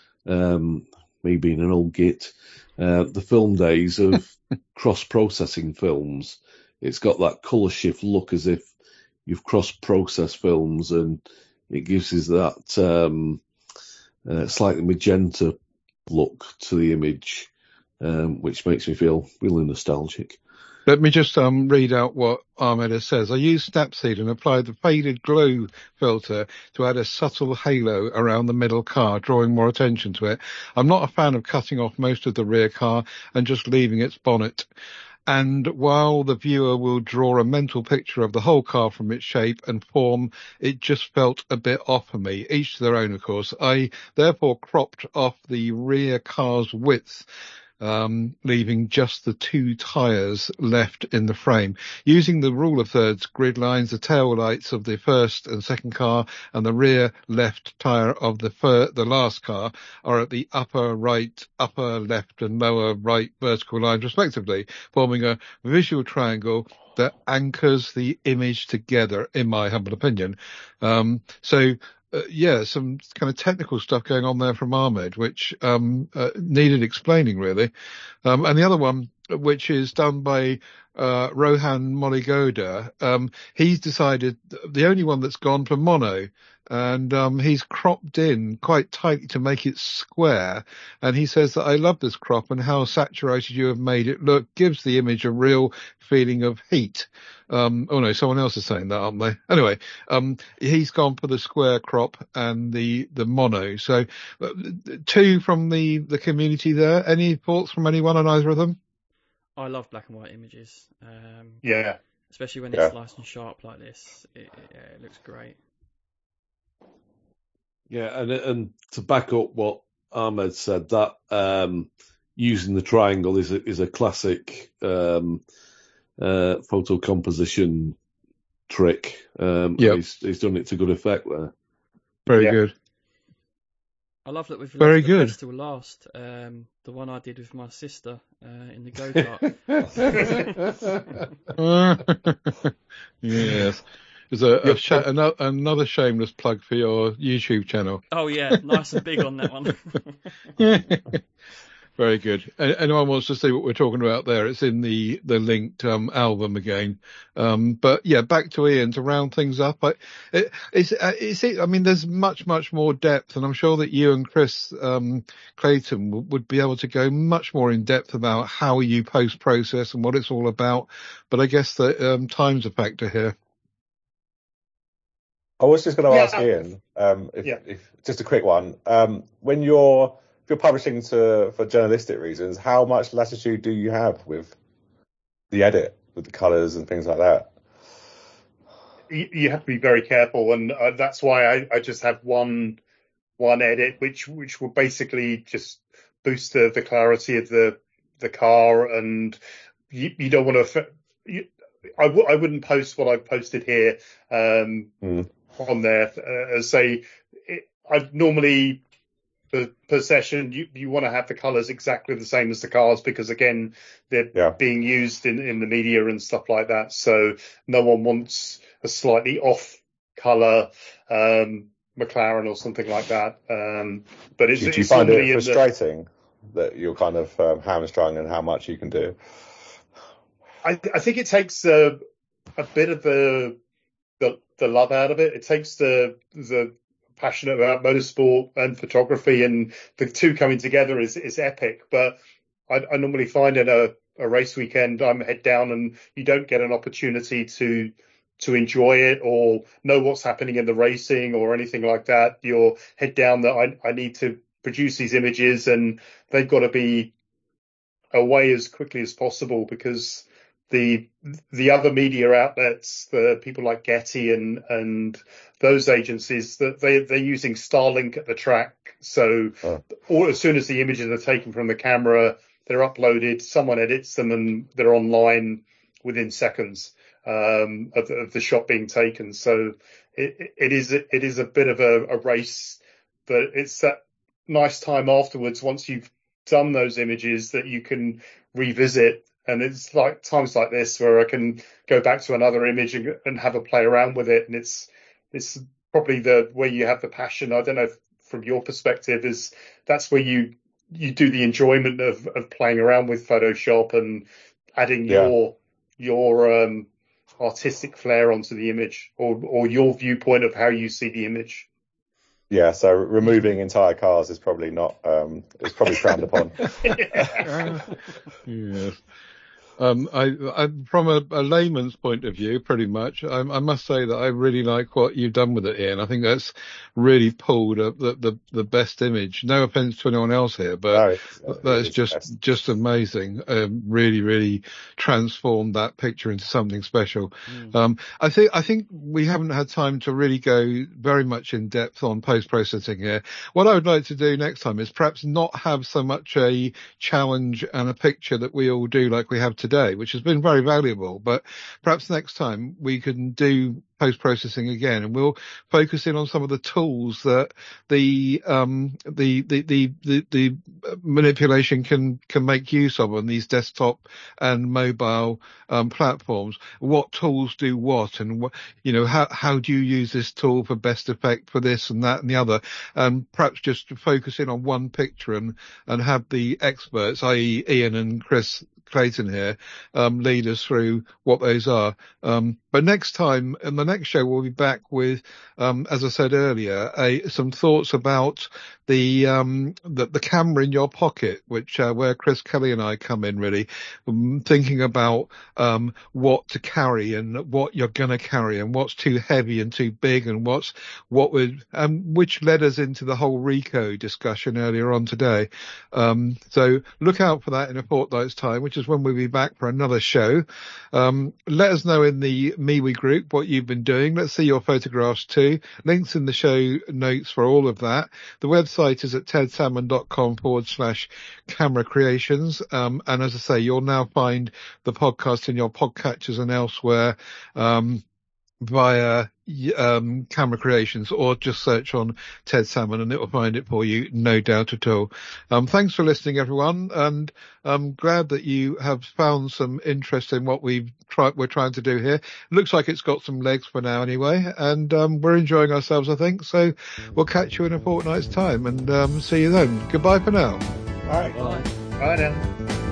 um, me being an old git, uh, the film days of cross-processing films. It's got that colour shift look as if you've cross-processed films, and it gives us that um, uh, slightly magenta look to the image, um, which makes me feel really nostalgic. Let me just um, read out what Ahmed says. I used Snapseed and applied the faded glow filter to add a subtle halo around the middle car, drawing more attention to it. I'm not a fan of cutting off most of the rear car and just leaving its bonnet. And while the viewer will draw a mental picture of the whole car from its shape and form, it just felt a bit off for me, each to their own, of course. I therefore cropped off the rear car's width, um, leaving just the two tyres left in the frame. Using the rule of thirds grid lines, the tail lights of the first and second car and the rear left tyre of the fir- the last car are at the upper right, upper left and lower right vertical lines respectively, forming a visual triangle that anchors the image together, in my humble opinion. Um, so Uh, yeah, some kind of technical stuff going on there from Ahmed, which um, uh, needed explaining, really. Um, and the other one, which is done by uh, Rohan Moligoda, um, he's decided the only one that's gone for mono, and um, he's cropped in quite tightly to make it square. And he says that I love this crop and how saturated you have made it look, gives the image a real feeling of heat. Um, oh no, someone else is saying that, aren't they? Anyway, um, he's gone for the square crop and the, the mono. So uh, two from the, the community there. Any thoughts from anyone on either of them? I love black and white images. Um, Yeah. Especially when Yeah. it's nice and sharp like this. It, it, yeah, it looks great. Yeah, and and to back up what Ahmed said, that um, using the triangle is a, is a classic um, uh, photo composition trick. Um, Yep. and he's, he's done it to good effect there. Very Yeah. good. I love that we've left Very the good. best till last. Um, the one I did with my sister uh, in the go-kart. Yes. There's a, a Yep. sh- another, another shameless plug for your YouTube channel. Oh yeah, nice and big on that one. Very good. A- Anyone wants to see what we're talking about there? It's in the the linked um, album again. Um, but yeah, back to Ian to round things up. I, it, it's, uh, it's, I mean, there's much much more depth, and I'm sure that you and Chris um, Clayton w- would be able to go much more in depth about how you post process and what it's all about. But I guess that um, time's a factor here. I was just going to Yeah. ask Ian, um, if, Yeah. if just a quick one. Um, when you're if you're publishing to for journalistic reasons, how much latitude do you have with the edit, with the colours and things like that? You, you have to be very careful, and uh, that's why I, I just have one one edit, which which will basically just boost the, the clarity of the the car, and you, you don't want to. You, I w- I wouldn't post what I've posted here um, Mm. on there. Uh, as say, it, I normally per, per session you, you want to have the colours exactly the same as the cars, because again they're Yeah. being used in, in the media and stuff like that. So no one wants a slightly off colour um, McLaren or something like that. Um, but it's, Do, do you it's find normally it in the, frustrating that you're kind of um, hamstrung in how much you can do? I, I think it takes a, a bit of the, the the love out of it. It takes the the passionate about motorsport and photography, and the two coming together is is epic. But I, I normally find in a, a race weekend, I'm head down, and you don't get an opportunity to to enjoy it or know what's happening in the racing or anything like that. You're head down that I I need to produce these images, and they've got to be away as quickly as possible, because the the other media outlets, the people like Getty and and those agencies, that they they're using Starlink at the track. So Oh. all, as soon as the images are taken from the camera, they're uploaded. Someone edits them, and they're online within seconds um, of, of the shot being taken. So it it is it is a bit of a, a race, but it's that nice time afterwards once you've done those images that you can revisit. And it's like times like this where I can go back to another image and, and have a play around with it. And it's, it's probably the where you have the passion. I don't know if from your perspective is that's where you, you do the enjoyment of, of playing around with Photoshop and adding Yeah. your, your, um, artistic flair onto the image or, or your viewpoint of how you see the image. Yeah, so removing entire cars is probably not, um, it's probably frowned upon. Uh, yes. Um, I, I, from a, a layman's point of view, pretty much, I, I must say that I really like what you've done with it, Ian. I think that's really pulled up the, the, the best image. No offense to anyone else here, but No, it's, uh, that's it's just, best. just amazing. Um, really, really transformed that picture into something special. Mm. Um, I think, I think we haven't had time to really go very much in depth on post-processing here. What I would like to do next time is perhaps not have so much a challenge and a picture that we all do like we have today, which has been very valuable, but perhaps next time we can do post-processing again and we'll focus in on some of the tools that the um the the the the, the manipulation can can make use of on these desktop and mobile um platforms. What tools do what, and what, you know, how how do you use this tool for best effect for this and that and the other, and perhaps just focus in on one picture and and have the experts, that is. Ian and Chris Clayton here, um, lead us through what those are. Um, but next time, in the next show, we'll be back with, um, as I said earlier, a, some thoughts about the, um, the, the camera in your pocket, which, uh, where Chris Kelly and I come in really, um, thinking about, um, what to carry and what you're going to carry and what's too heavy and too big and what's, what would, um, which led us into the whole Ricoh discussion earlier on today. Um, so look out for that in a fortnight's time, which is when we'll be back for another show. Um, let us know in the MeWe group what you've been doing. Let's see your photographs too. Links in the show notes for all of that. The website is at tedsalmon.com forward slash camera creations. Um, and as I say, you'll now find the podcast in your podcatchers and elsewhere, um, via um Camera Creations, or just search on Ted Salmon and it will find it for you, no doubt at all. Um thanks for listening, everyone, and I'm glad that you have found some interest in what we've tried we're trying to do here. It looks like it's got some legs for now anyway, and um we're enjoying ourselves, I think. So we'll catch you in a fortnight's time, and um see you then. Goodbye for now. All right. Bye. Bye now.